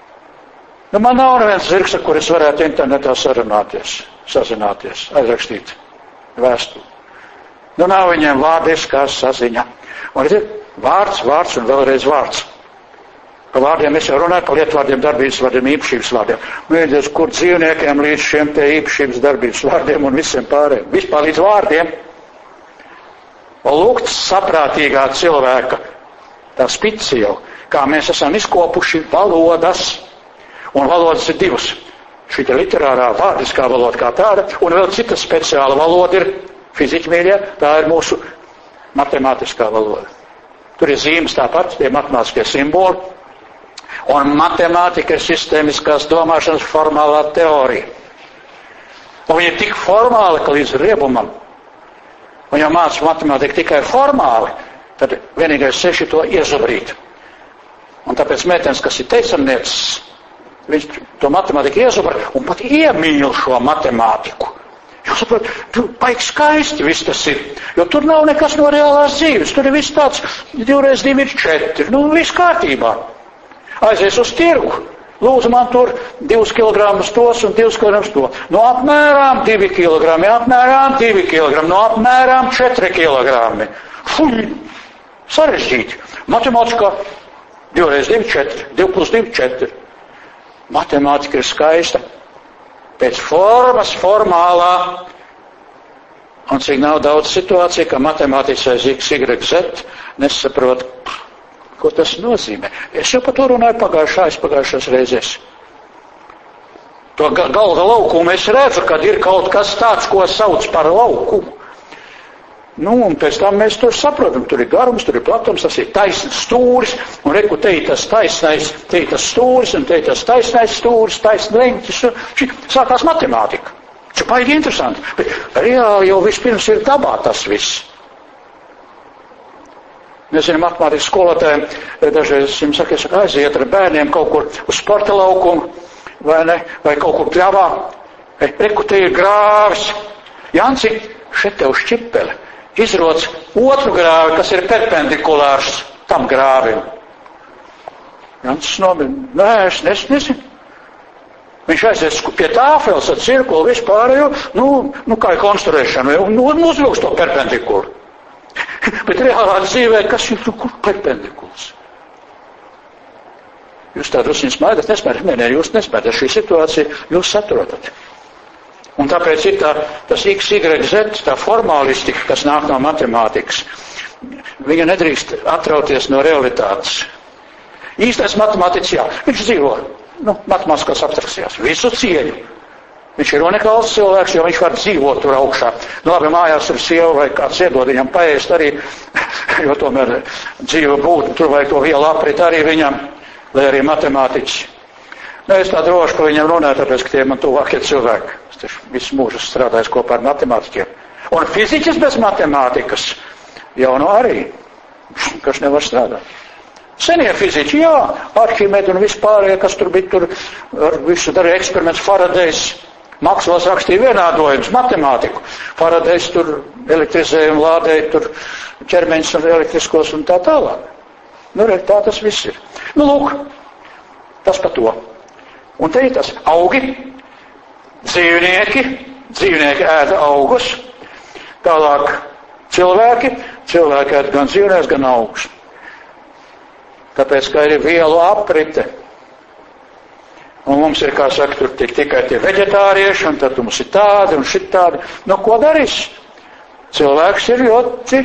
Man nav neviens zirgs, ar kur es varētu internetā sazināties, aizrakstīt vēstuli. Nav viņiem vārdiskā saziņa. Un ir vārds un vēlreiz vārds. Par vārdiem es jau runāju, par lietvārdiem, darbības vārdiem, īpašības vārdiem. Mēģinās, kur dzīvniekiem līdz šiem te īpašības darbības vārdiem un visiem pārējiem. Vispār līdz vārdiem. Un lūgt saprātīgā cilvēka, tā spici jau, kā mēs esam izkopuši valodas. Un valodas ir divas. Šī literārā vārdiskā valoda kā tāda, un vēl cita speciāla valoda ir fiziķi mīļie, tā ir mūsu matemātiskā valoda. Tur ir zīmes tāpat, tie matemātiskie simboli. Un matemātika ir sistēmiskās domāšanas formālā teorija. Un viņa ir tik formāla, ka līdz riebumam. Un ja māca matemātika tikai formāli, tad vienīgais seši to iezubrīt. Un tāpēc meitenes, kas ir teicamnieces, viņš to matemātiku iezubra un pat iemīl šo matemātiku. Jūs saprot, baigi skaisti viss tas ir, jo tur nav nekas no reālās dzīves, tur ir viss tāds 2 x 2 ir 4, viss kārtībā. Aizies uz tirgu, lūdzu man tur 2 kilogramus tos un 2 kilogramus to. Apmēram 2 kilogrami, apmēram 2 kilogrami, apmēram 4 kilogrami. Fuj, sarežģīti. Matemātikā 2 x 2 4, 2 plus 2 4. Matemātika ir skaista. Pēc formas, formālā, un cik nav daudz situācija, ka matemātiskais X, Y, Z nesaprot, ko tas nozīmē. Es jau par to runāju pagājušās reizes. To galda laukumu es redzu, kad ir kaut kas tāds, ko sauc par laukumu. Un pēc tam mēs tur saprotam, tur ir garums, tur ir platums, tas ir taisns stūris, un reku te ir tas taisnais, te ir tas stūris, un te ir tas taisnais stūris, taisn leņķis, sākās matemātika. Tas ir baigi interesanti. Bet reāli jau vispirms ir dabā tas viss. Nezinu, matemātikas skolotājiem dažreiz jums saka, aiziet ar bērniem kaut kur uz sporta laukumu, vai ne, vai kaut kur pļavā. Reku, te ir grāvis. Janci, šeit tev šķipele. Izroc otru grāvi, kas ir perpendikulārs tam grāvim. Jancis nomina, nē, es nezinu. Viņš aizies pie tāfeles ar cirkuli vispārējo, kā ir konstruēšana, un uzvilks to perpendikulu. Bet reālā dzīvē, kas ir kur perpendikuls? Jūs tā drusciņi smaidat, nesmaidat, nē, jūs nesmaidat šī situācija, jūs saprotat. Un tāpēc ir tas X, Y, Z, tā formālistika, kas nāk no matemātikas. Viņa nedrīkst atrauties no realitātes. Īstais matemātiķis, jā, viņš dzīvo, matemātiskās abstrakcijās, visu cieņu. Viņš ir unikāls cilvēks, jo viņš var dzīvot tur augšā. Labi, mājās ir sieva vai kāds iedod viņam paēst arī, jo tomēr dzīva būtu, tur vajag to vielu aprit arī viņam, lai arī matemātiķis. Es tā droši, ka viņam runāju, tāpēc, ka tie man tuvākie cilvēki. Es taču visu mūžu strādāju kopā ar matemātiķiem. Un fiziķis bez matemātikas jau arī, kas nevar strādāt. Senie fiziķi, jā, Arhimēdi un vispārējie, kas tur bija, tur visu darīja eksperiments, Faradejs. Maksvels rakstīja vienādojumus, matemātiku. Faradejs tur elektrizējumu lādēja, tur ķermeņus un elektriskos un tā tālāk. Tā tas viss ir. Lūk, tas par to. Un te ir tas augi, dzīvnieki ēda augus, tālāk cilvēki ēda gan dzīvnieks, gan augus. Tāpēc, ka ir vielu aprite. Un mums ir, kā saka, tur tikai tie veģetārieši, un tad mums ir tādi un šitādi. Ko darīs? Cilvēks ir ļoti...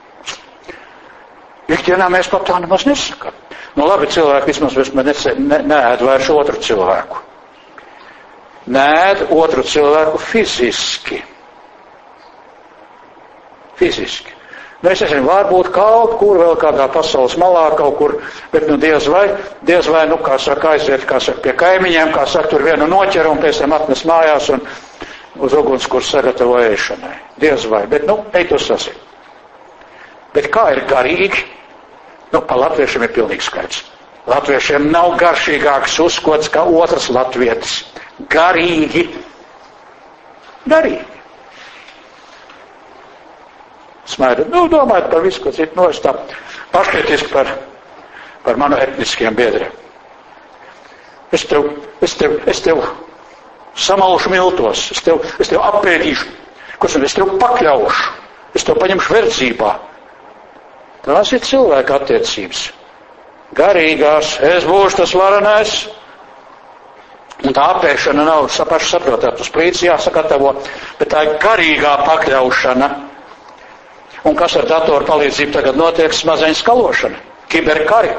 Ikdienā mēs pat tā nemaz nesakām. Labi, cilvēki vismaz neēd vairs otru cilvēku. Neēd otru cilvēku fiziski. Fiziski. Es nezinu, varbūt kaut kur vēl kādā pasaules malā kaut kur, bet diez vai, kā saka, aiziet, kā saka, pie kaimiņiem, kā saka, tur vienu noķer un pēc tam atnes mājās un uz ugunskurs sagatavo ēšanai. Diez vai, bet ej to sasīt. Bet kā ir garīgi? Pa latviešiem ir pilnīgi skaidrs. Latviešiem nav garšīgāks uzskots kā otrs latvietis. Garīgi. Smaidu. Domājot par visu, ko citu, es tā paškritiski par manu etniskiem biedriem. Es tev samalšu miltos, es tev apēdīšu, es tev pakļaušu, es tev paņemšu verdzībā. Tās ir cilvēka attiecības. Garīgās, es būšu tas varenais. Un tā apēšana nav paši saprotāt, uz plīci jāsagatavo, bet tā ir garīgā pakļaušana. Un kas ar datoru palīdzību tagad notiek? Smadzeņu skalošana, kiberkari.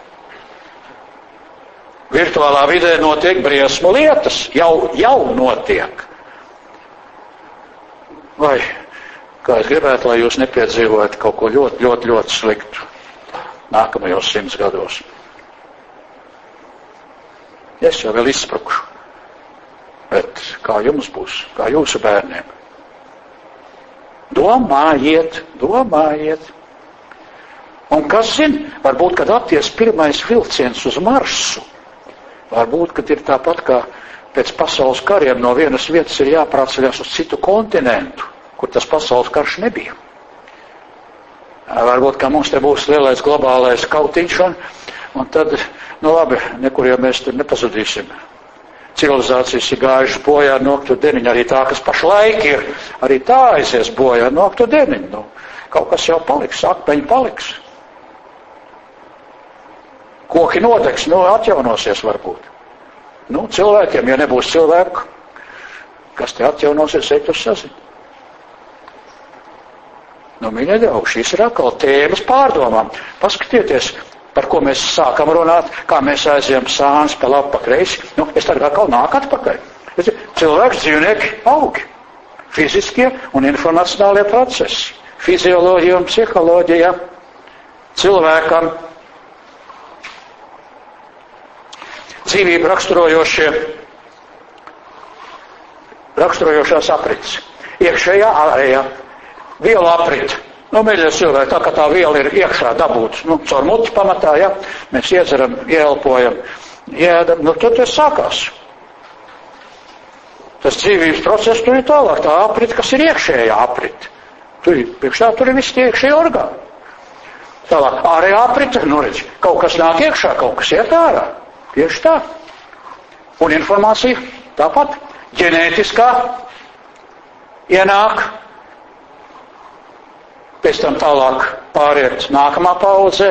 Virtuālā vidē notiek briesmu lietas, jau notiek. Vai, kā es gribētu, lai jūs nepiedzīvojat kaut ko ļoti, ļoti, ļoti sliktu nākamajos 100 gados. Es jau vēl izsprukšu. Bet kā jums būs, kā jūsu bērniem? Domājiet. Un kas zina, varbūt, kad atties pirmais vilciens uz Marsu, varbūt, kad ir tāpat kā pēc pasaules kariem no vienas vietas ir jāprāceļās uz citu kontinentu, kur tas pasaules karš nebija. Varbūt, ka mums te būs lielais globālais kautiņš, un tad, labi, nekur jau mēs tur nepazudīsim. Civilizācijas ir gājušas bojā noktu deniņu, arī tā, kas pašlaik ir, arī tā aizies bojā noktu deniņu. Kaut kas jau paliks, akmeņi paliks. Koki nodegs, atjaunosies varbūt. Cilvēkiem, ja nebūs cilvēku, kas te atjaunosies, eit uz sazinu. Mīļie draugi, šīs ir atkal tēmas pārdomām. Paskatieties, par ko mēs sākam runāt, kā mēs aizējam sāns pa labi, pa kreisi. Es tagad atkal nāku atpakaļ. Cilvēks, dzīvnieki, augi. Fiziskie un informacionālie procesi. Fizioloģija un psiholoģija. Cilvēkam dzīvību raksturojošie raksturojošās aprits. Iekšējā, ārējā. Viela aprit. Mīļie cilvēki, tā kā tā viela ir iekšā dabūts, caur muti pamatā, ja, mēs iedzeram, ieelpojam, ēdam, tad tas sākās. Tas dzīvības process tur ir tālāk, tā aprit, kas ir iekšējā aprit. Tur ir visi tie iekšējie orgāni. Tālāk, ārējā aprit, redz, kaut kas nāk iekšā, kaut kas iet ārā. Tieši tā. Un informācija tāpat. Ģenētiskā ienāk, pēc tam tālāk pāriet nākamā paudze,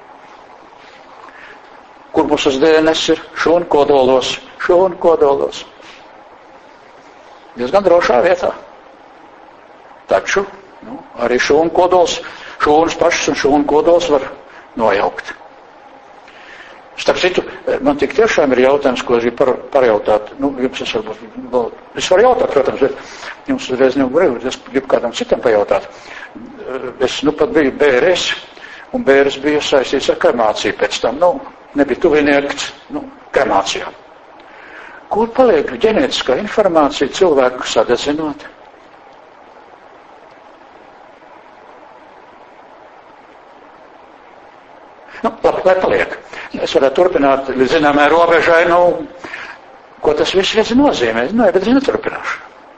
kur mums uz DNS ir šūnu kodolos. Diezgan drošā vietā. Taču, arī šūnu kodols, šūnas pašas un šūnu kodols var nojaukt. Starp citu, man tik tiešām ir jautājums, ko es gribu parajautāt. Jums es varu jautāt, protams, bet jums uzreiz nevaru, es gribu kādam citam pajautāt. Es pat biju BRS, un BRS bija saistīts ar kremāciju pēc tam. Nebija tuvinieks, kremācijā. Kur paliek ģenētiskā informācija cilvēku sadedzinot? Labi, lai paliek. Es varētu turpināt līdz zināmai robežai, ko tas viss nozīmē. Bet es neturpināšu.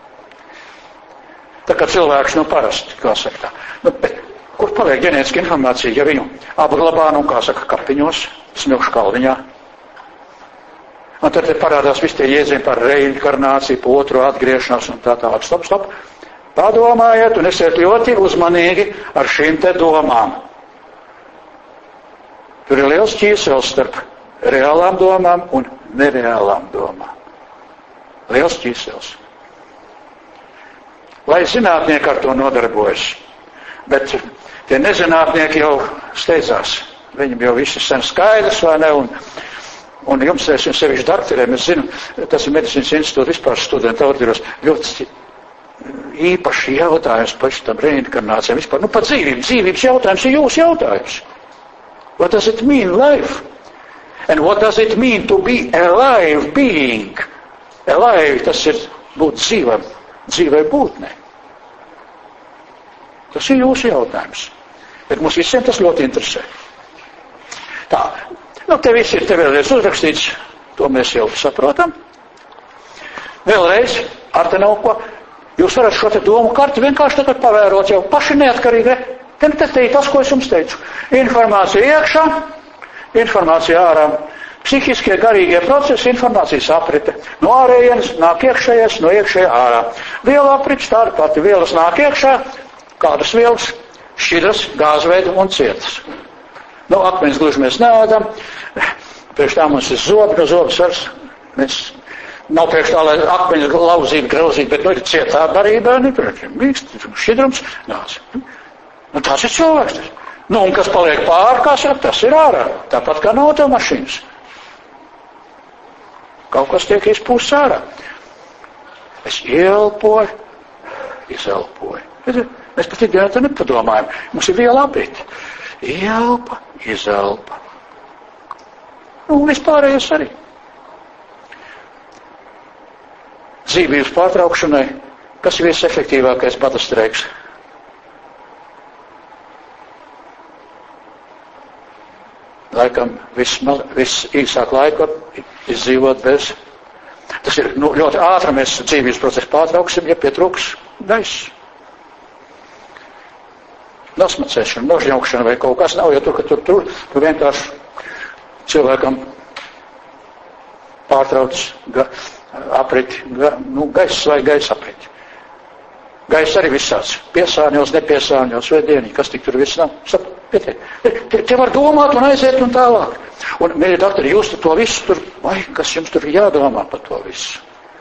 Tā kā cilvēks, parasti, kā saka tā. Bet kur paliek ģenētiska informācija, ja viņu apglabā, kā saka, kapiņos, Smilšu kalniņā? Un tad parādās visi tie jēdzieni par reinkarnāciju, pa otru atgriešanās un tā tālāk. Stop. Padomājiet un esiet ļoti uzmanīgi ar šīm te domām. Tur ir liels ķīsels starp reālām domām un nereālām domām. Liels ķīsels. Lai zinātnieki ar to nodarbojas, bet tie nezinātnieki jau steidzās. Viņam jau viss ir sen skaidrs, vai ne? Un jums, es sevišķi dakteriem, es zinu, tas ir medicīnas institūta vispār studentu audieros, ļoti īpaši jautājums par šitām reinkarnācijām vispār. Par dzīvības jautājums ir jūsu jautājums. What does it mean, life? And what does it mean to be a live being? Alive, tas ir būt dzīvam, dzīvai būtnei. Tas ir jūsu jautājums. Bet mums visiem tas ļoti interesē. Tā, te viss ir te vēlreiz uzrakstīts, to mēs jau saprotam. Vēlreiz, ar te nav ko, jūs varat šo te domu karti vienkārši tagad pavērot jau paši neatkarīgi. Te ir tas, ko es jums teicu. Informācija iekšā, informācija ārā, psihiskie, garīgie procesi, informācijas aprite. No ārējienes nāk iekšējais, no iekšējā ārā. Viela aprits, tā ir pati vielas nāk iekšā, kādas vielas, šķidras, gāzveida un cietas. Akmeņus gluži mēs neādam, priekš tā mums ir zobi, no zobas vairs, mēs nav priekš tā, lai akmeņus lauzīt, grauzīt, bet ir cietā darībā, mīkst, šķidrums, gāzi. Tas ir cilvēks. Un kas paliek pāri, kā saka, tas ir ārā. Tāpat kā no automašīnas. Kaut kas tiek izpūsts ārā. Es ieelpoju, izelpoju. Mēs pat ikdienā tā nepadomājam. Mums ir viela aprite. Ieelpa, izelpa. Vispārējais arī. Dzīvības pārtraukšanai, kas ir visefektīvākais bada streiks? Laikam viss īsāk laiku izdzīvot bez. Tas ir ļoti ātri, mēs dzīvības procesu pārtrauksim, ja pietrūks gaisa. Nosmacēšana, nožņaukšana vai kaut kas nav, jo tur vienkārši cilvēkam pārtrauc apriti, gaiss vai gaisa apriti. Gaiss arī visāds, piesārņos, nepiesārņos, vēdienī, kas tik tur viss nav. Te var domāt un aiziet un tālāk. Un, mīļie doktori, jūs to visu tur, kas jums tur jādomā par to visu?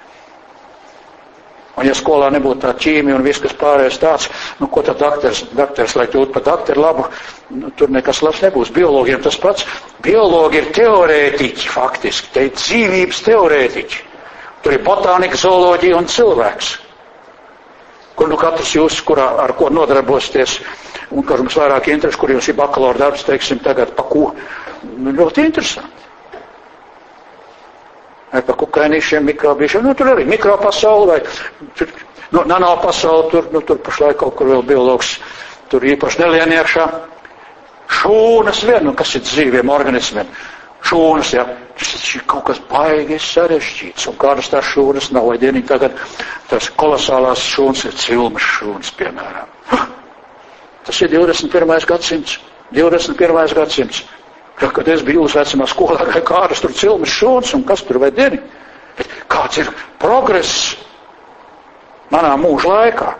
Un ja skolā nebūtu tā ķīmija un viss, kas pārējais tāds, ko tad dakters, lai kļūtu par dakteru labu, tur nekas labs nebūs. Biologiem tas pats. Biologi ir teorētiķi faktiski, te ir dzīvības teorētiķi. Tur ir botānika, zooloģija un cilvēks. Kur katrs jūs, ar ko nodarbosieties, un kur jums vairāk interesi, kur jums ir bakalaura darbs, teiksim, tagad pa ko. Ļoti interesanti. vai pa kukainīšiem, mikrobīšiem, tur arī mikropasauli, vai tur, nanopasauli, tur pašlaik kaut kur vēl biologs, tur īpaši nelien iekšā. Šūnas vien, kas ir dzīviem organismiem. Šūnas, jā, tas ir kaut kas baigi sarežģīts, un kādas tās šūnas nav, vai dienīgi tagad tās kolosālās šūnas ir cilmes šūnas, piemēram. Tas ir 21. gadsimts. 21. gadsimts. Kad es biju jūsu vecumā skolā, kādas tur cilmes šūnas, un kas tur vai dienīgi. Bet kāds ir progress manā mūža laikā?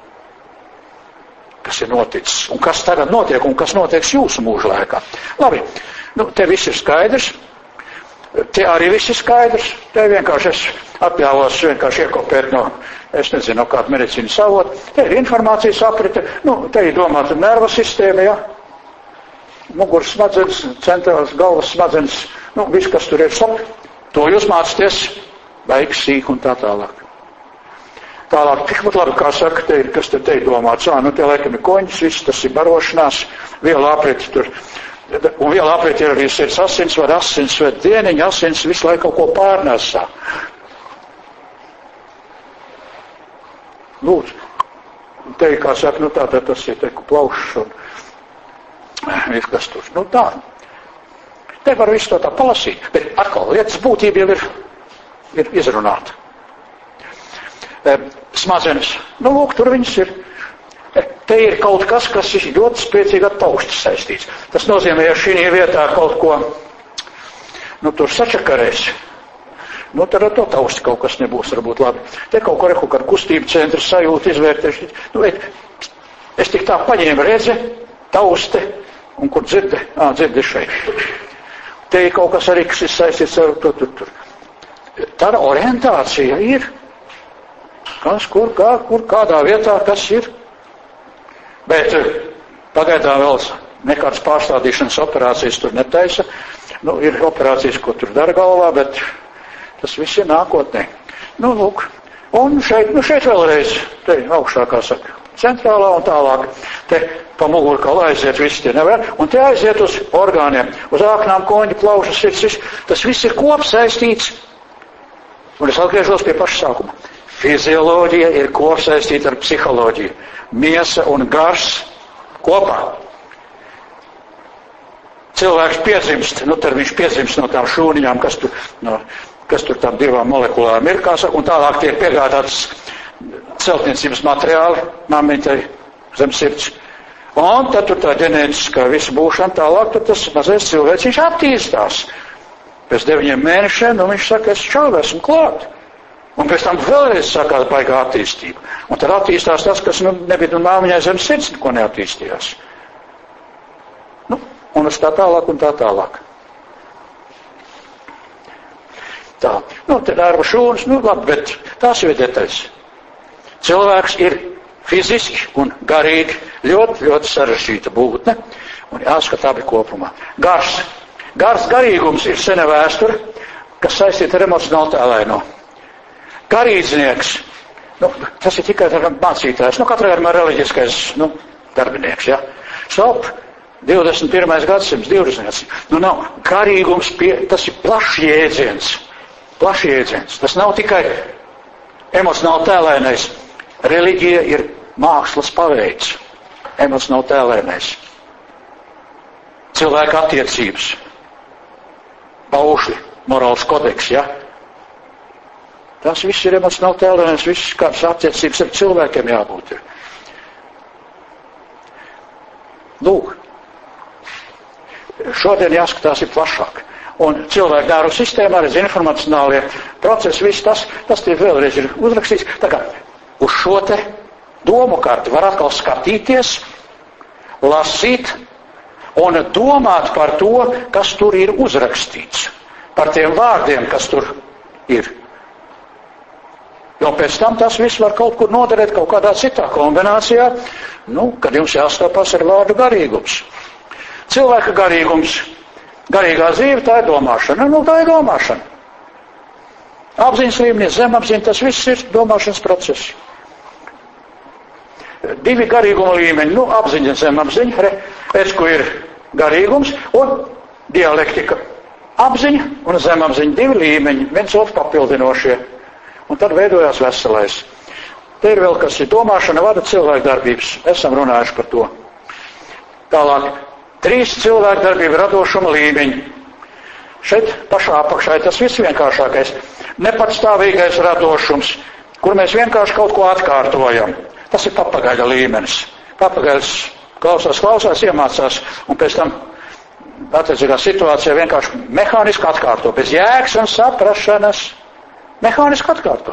Kas ir noticis, un kas tagad notiek, un kas notieks jūsu mūža laikā? Labi. Te viss ir skaidrs, te arī viss ir skaidrs, te vienkārši es atļāvos vienkārši iekopēt no, es nezinu, no kāda medicīnas avota, te ir informācijas aprite, te ir domāta nerva sistēma, ja, muguras smadzenes, centrālas galvas smadzenes, viss, kas tur ir, stop, to jūs mācāties, baigi sīk un tā tālāk. Tālāk, tikpat labi, kā saka, te ir, kas te ir domāts, te laikam ir koņas, viss, tas ir barošanās, viela aprite tur. Un vēl aprīt ir arī sirds asins, var asins, vai dieniņa asins, visu laiku kaut ko pārnēsā. Lūdzu, te, kā saka, tātad tas ir teiku plaušs un viss, kas tur. Tā. Te var visu to tā palasīt, bet atkal lietas būtība jau ir izrunāta. Smadzenes. Lūk, tur viņas ir. Te ir kaut kas, kas ir ļoti spēcīgi ar tausti saistīts. Tas nozīmē, ja šī vietā kaut ko, tur sačakarēs, tad ar to tausti kaut kas nebūs, varbūt labi. Te kaut ko ar kustību centru sajūtu izvērtēšu. Es tik tā paņēmu redzi, tauste, un kur dzirde šeit. Te ir kaut kas arī, kas ir saistīts ar to tur. Tā orientācija ir. Kas, kur, kādā vietā, kas ir. Bet pagaidām vēl nekādas pārstādīšanas operācijas tur netaisa. Ir operācijas, ko tur dara galvā, bet tas viss ir nākotnē. Lūk. Un šeit vēlreiz, te augšā, kā saka, centrālā un tālāk. Te pa mugurkaulu aiziet, viss tie nevar. Un te aiziet uz orgāniem, uz āknām, koņi, plaušas, sirds. Tas viss ir kopsaistīts. Un es atgriežos pie paša sākuma. Fizioloģija ir kopsaistīta ar psiholoģiju. Miesa un gars kopā. Cilvēks piedzimst, tad viņš piedzimst no tām šūniņām, kas tur tām divām molekulām ir, kā saka, un tālāk tiek piegādātas celtniecības materiāli, māmiņai zem sirds. Un tad tur tā ģenētiskā visa būšana tālāk, tad tas mazais cilvēks, viņš attīstās. Pēc 9 mēnešiem, viņš saka, es čau, esmu klāt. Un pēc tam vēlreiz sākās baigā attīstība. Un tad attīstās tas, kas nebija māmiņai zem sirds, neko neattīstījās. Un uz tā tālāk un tā tālāk. Tā. Te nervu šūnas, labi, bet tās ir detaļas. Cilvēks ir fiziski un garīgi ļoti, ļoti sarežģīta būtne. Un jāskatā abi kopumā. Garīgums ir sena vēsture, kas saistīta ar emocionālu tēlaino. Garīdznieks, tas ir tikai mācītājs, katrai ar reliģiskais, darbinieks, ja. Stop, 21. gadsimts, 20. gadsimts. Nav, garīgums, tas ir plašs jēdziens. Tas nav tikai emocionāli tēlainais. Reliģija ir mākslas paveids, emocionāli tēlainais. Cilvēka attiecības, paušļi, morāls kodeks, ja. Tas viss ir emocionāli tēlēnais, viss kādas attiecības ar cilvēkiem jābūt. Lūk, šodien jāskatās ir plašāk. Un cilvēku nervu sistēmā arī informacionālie procesi, viss tas tie vēlreiz ir uzrakstīts. Tā kā uz šo te domu karti var atkal skatīties, lasīt un domāt par to, kas tur ir uzrakstīts. Par tiem vārdiem, kas tur ir. Jo pēc tam tas viss var kaut kur noderēt kaut kādā citā kombinācijā, kad jums jāstopās ar vārdu garīgums. Cilvēka garīgums, garīgā dzīve, tā ir domāšana. Tā ir domāšana. Apziņas līmenī, zemapziņa, tas viss ir domāšanas process. 2 garīguma līmeņi, apziņa, zemapziņa, pēc ko ir garīgums un dialektika. apziņa un zemapziņa, 2 līmeņi, viens otru papildinošie. Un tad veidojās veselais. Te ir vēl, kas ir domāšana, vada cilvēku darbības. Esam runājuši par to. Tālāk, 3 cilvēku darbību radošuma līmeņi. Šeit pašā apakšā ir tas viss vienkāršākais. Nepatstāvīgais radošums, kur mēs vienkārši kaut ko atkārtojam. Tas ir papagaļa līmenis. Papagaļs klausās, iemācās, un pēc tam attiecīgā situācijā vienkārši mehāniski atkārto, bez jēgas un saprašanas. Mehāniski atkārto.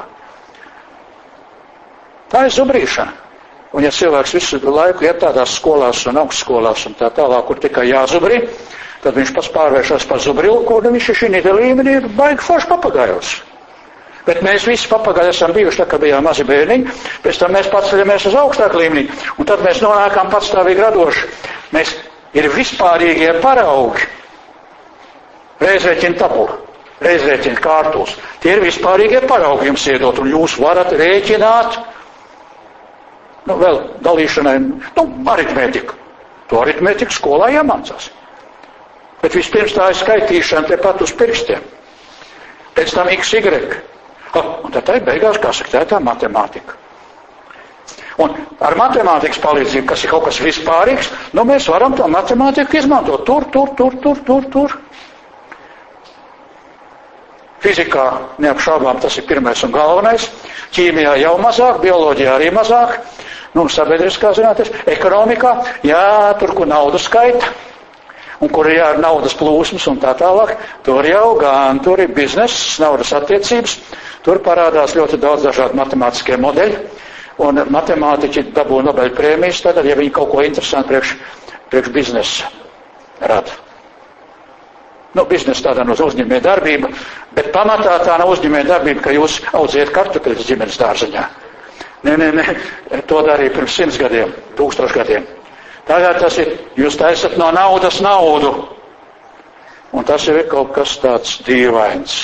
Tā ir zubrīšana. Un ja cilvēks visu laiku iet tādās skolās un augstskolās un tā tālāk, kur tikai jāzubrī, tad viņš pats pārvēršas par zubrilku, un viņš šī līmenī ir baigi forši papagājos. Bet mēs visi papagaļi esam bijuši tā, ka bijām mazi bērniņi, pēc tam mēs paceļamies uz augstāku līmenī, un tad mēs nonākām patstāvīgi radoši. Mēs ir vispārīgie paraugi. Reizrēķina tabula, reizrēķina kārtuls. Tie ir vispārīgie paraugi jums iedot, un jūs varat rēķināt, vēl dalīšanai, aritmētiku. To aritmētiku skolā jāmācās. Bet vispirms tā ir skaitīšana tepat uz pirkstiem. Pēc tam XY. Un tad tā ir beigās, kā saka, tā ir tā matemātika. Un ar matemātikas palīdzību, kas ir kaut kas vispārīgs, mēs varam to matemātiku izmantot tur. Fizikā neapšaubām tas ir pirmais un galvenais. Ķīmijā jau mazāk, bioloģijā arī mazāk. Sabiedriskā zinātnē, ekonomikā, tur, kur naudu skaita, un kur ir ar naudas plūsmas un tā tālāk, tur jau gan, tur ir bizness, naudas attiecības, tur parādās ļoti daudz dažādu matemātiskie modeļi, un matemātiķi dabū Nobel prēmijas, tad, ja viņi kaut ko interesantu priekš biznesa rada. Biznesa tāda uz uzņēmēja darbība, bet pamatā tā nav uzņēmēja darbība, ka jūs audziet kartupeļus ģimenes dārziņā. Nē, to darīja pirms 100 gadiem, 1000 gadiem. Tagad tas ir, jūs taisat no naudas naudu. Un tas jau ir kaut kas tāds dīvains.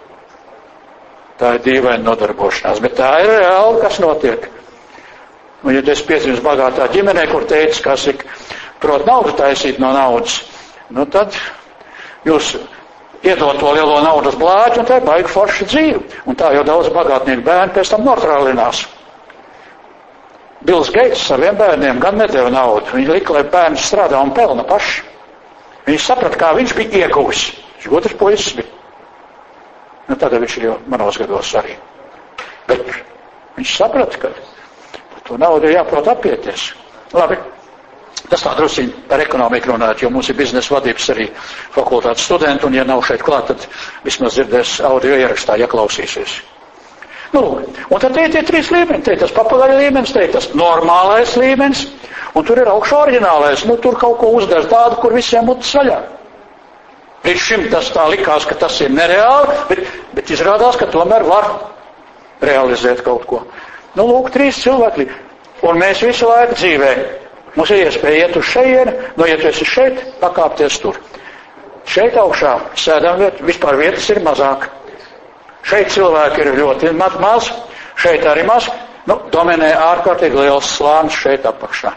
Tā ir dīvaina nodarbošanās, bet tā ir reāli, kas notiek. Un ja es piedzimis bagātā ģimenē, kur teica, kas ir prot naudu taisīt no naudas, tad jūs iedod to lielo naudas blāķi, un tā ir baigi forša dzīve. Un tā jau daudz bagātnieku bērni pēc tam notrālinās. Bills Geits saviem bērniem gan nedeva naudu. Viņi lika, lai bērni strādā un pelna paši. Viņš saprata, kā viņš bija ieguvis. Viņš otrs puisis bija. Tagad viņš ir jau manos gados arī. Bet viņš saprata, ka to naudu ir jāprot apieties. Labi, tas tā drusciņi par ekonomiku runāt, jo mums ir biznesa vadības arī fakultātes studenti, un ja nav šeit klāt, tad vismaz dzirdēs audio ierakstā, ja klausīsies. Un tad te ir tie 3 līmeņi, te ir tas papagaļa līmenis, te ir tas normālais līmenis, un tur ir augšā oriģinālais, tur kaut ko uzdara tādu, kur visiem mutes vaļā. Līdz šim tas tā likās, ka tas ir nereāli, bet izrādās, ka tomēr var realizēt kaut ko. 3 cilvēki, un mēs visu laiku dzīvē. Mums ir iespēja iet uz šejieni, ja tu esi šeit, pakāpties tur. Šeit augšā sēdam vispār vietas ir mazāk. Šeit cilvēki ir ļoti maz, šeit arī maz, dominē ārkārtīgi liels slānis šeit apakšā.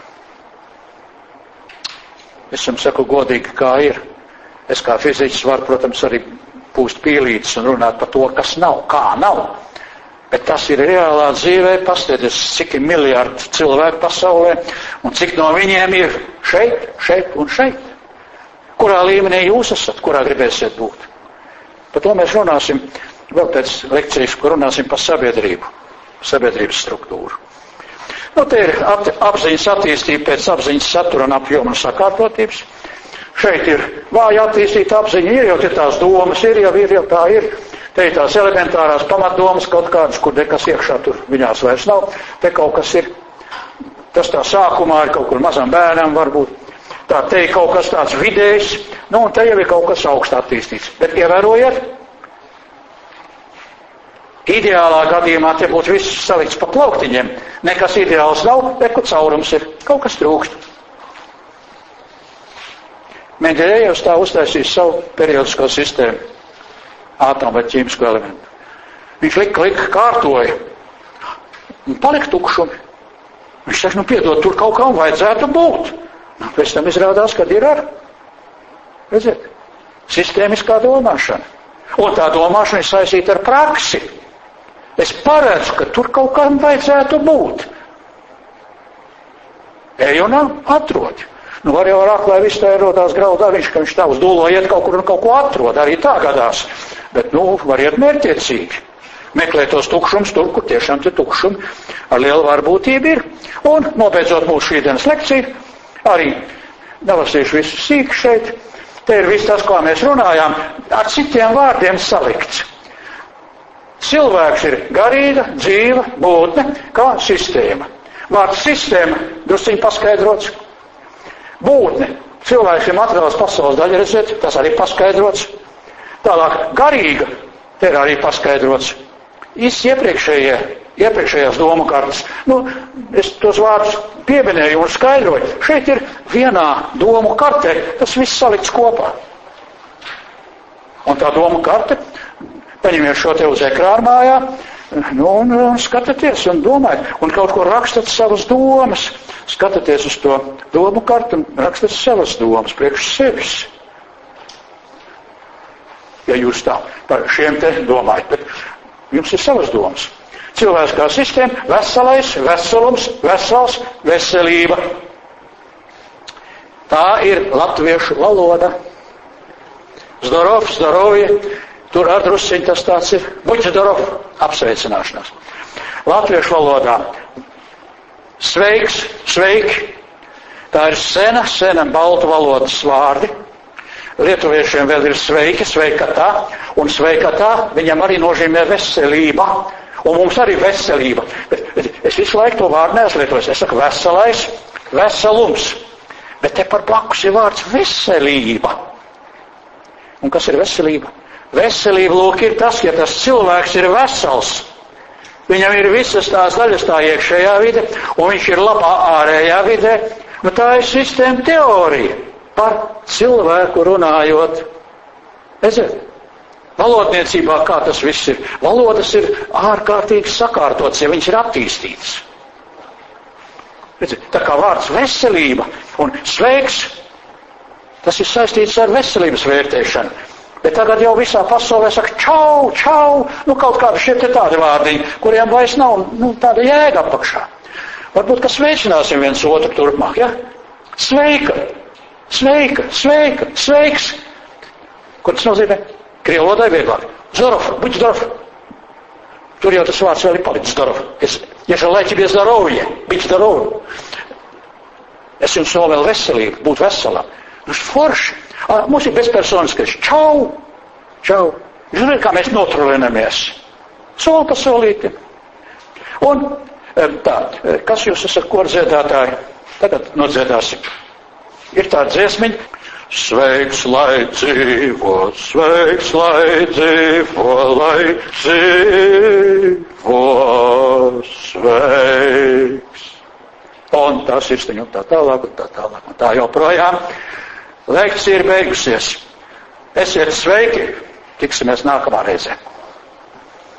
Es jums saku godīgi, kā ir. Es kā fiziķis varu, protams, arī pūst pīlītes un runāt par to, kas nav, kā nav. Bet tas ir reālā dzīvē, paskatieties, cik ir miljardi cilvēku pasaulē, un cik no viņiem ir šeit un šeit. Kurā līmenī jūs esat, kurā gribēsiet būt. Par to mēs runāsim vēl pēc lekcijas, kur runāsim par sabiedrību, sabiedrības struktūru. Te ir apziņas attīstība pēc apziņas satura un apjoma un sakārtotības. Šeit ir vāja attīstīta apziņa, ir jau tās domas, ir jau tā ir. Te ir tās elementārās pamatdomas kaut kādas, kur nekas iekšā tur viņās vairs nav. Te kaut kas ir, tas tā sākumā ir kaut kur mazam bērnam varbūt. Te ir kaut kas tāds vidējs, un te jau ir kaut kas augstā attīstīts. Bet ievērojiet, ideālā gadījumā te būtu viss salikts pa plauktiņiem. Nekas ideāls nav, bet kur caurums ir. Kaut kas trūkst. Mendelejevs tā uztaisīs savu periodisko sistēmu, ātomu vai ķīmisko elementu. Viņš lika, kārtoja, un palika tukšumi. Viņš saka, piedod, tur kaut kam vajadzētu būt. Pēc tam izrādās, kad ir ar. Redziet, Sistēmiskā domāšana. Un tā domāšana ir saistīta ar praksi. Es paredzu, ka tur kaut kam vajadzētu būt. Ej un atrod. Nu, var jau aklai viss tā ierodās graudāviņš, ka viņš tā uz dūlo iet kaut kur un kaut ko atrod. Arī tā gadās. Bet, var iet mērķiecīgi. Meklēt tos tukšums tur, kur tiešām tie tukšumi ar lielu varbūtību ir. Un, nobeidzot mūsu šīdienas lekciju, arī nelasīšu visu sīk šeit. Te ir viss tas, ko mēs runājām, ar citiem vārdiem salikts. Cilvēks ir garīga, dzīva būtne, kā sistēma. Vārds sistēma drusciņ paskaidrots. Būtne. Cilvēks ir materiāls pasaules daļa, redziet, tas arī paskaidrots. Tālāk garīga, te ir arī paskaidrots. Iepriekšējās domu kartas. Es tos vārdus pieminēju un skaidroju. Šeit ir vienā domu kartē, tas viss salikts kopā. Un tā domu karte, paņemiet šo te uz ekrānu mājā, un skatieties un domājiet, un kaut ko rakstat savas domas. Skatieties uz to domu kartu un rakstat savas domas priekš sevis. Ja jūs tā par šiem te domājat, bet jums ir savas domas. Cilvēks kā sistēma, veselais, veselums, vesels, veselība. Tā ir latviešu valoda. Zdorov, zdorovie, tur ar drusciņ tas tāds ir. Buď zdorov, apsveicināšanās. Latviešu valodā sveiks, sveiki. Tā ir sena baltu valodas vārdi. Lietuviešiem vēl ir sveiki, sveikatā, un sveikatā viņam arī nozīmē veselība, un mums arī veselība. Bet es visu laiku to vārdu neaslietojos. Es saku veselais, veselums, bet te par blakus ir vārds veselība. Un kas ir veselība? Veselība, lūk, ir tas, ja tas cilvēks ir vesels. Viņam ir visas tās daļas, tā iekšējā vide, un viņš ir labā ārējā vidē. Tā ir sistēma teorija. Par cilvēku runājot. Redziet, valodniecībā kā tas viss ir. Valodas ir ārkārtīgi sakārtotas, ja viņas ir attīstītas. Redziet, tā kā vārds veselība un sveiks, tas ir saistīts ar veselības vērtēšanu. Bet tagad jau visā pasaulē saka čau, čau, kaut kādi šie te tādi vārdiņi, kuriem vairs nav tāda jēga apakšā. Varbūt, ka sveicināsim viens otru turpmāk, ja? Sveika! Sveika, sveika, sveiks. Ko tas nozīmē? Krievu valodā vieglāk. Zdorov, buď zdorov. Tur jau tas vārds vēl ir palicis zdorov. Ja желаю тебе здоровья, быть здоровым. Es jums novēlu veselību, būt veselam. Forši. Mums ir bezpersoniskais. Čau, čau. Ziniet, kā mēs notrulinamies. Soli pa solīti. Un tā, kas jūs esat kordziedātāji? Tagad nodziedāsim. Ir tāda dziesmiņa. Sveiks, lai dzīvo, sveiks, lai dzīvo, lai dzīvo, sveiks. Un tā sirsniņa un tā tālāk, un tā joprojām. Lekcija ir beigusies. Esiet sveiki, tiksimies nākamā reizē.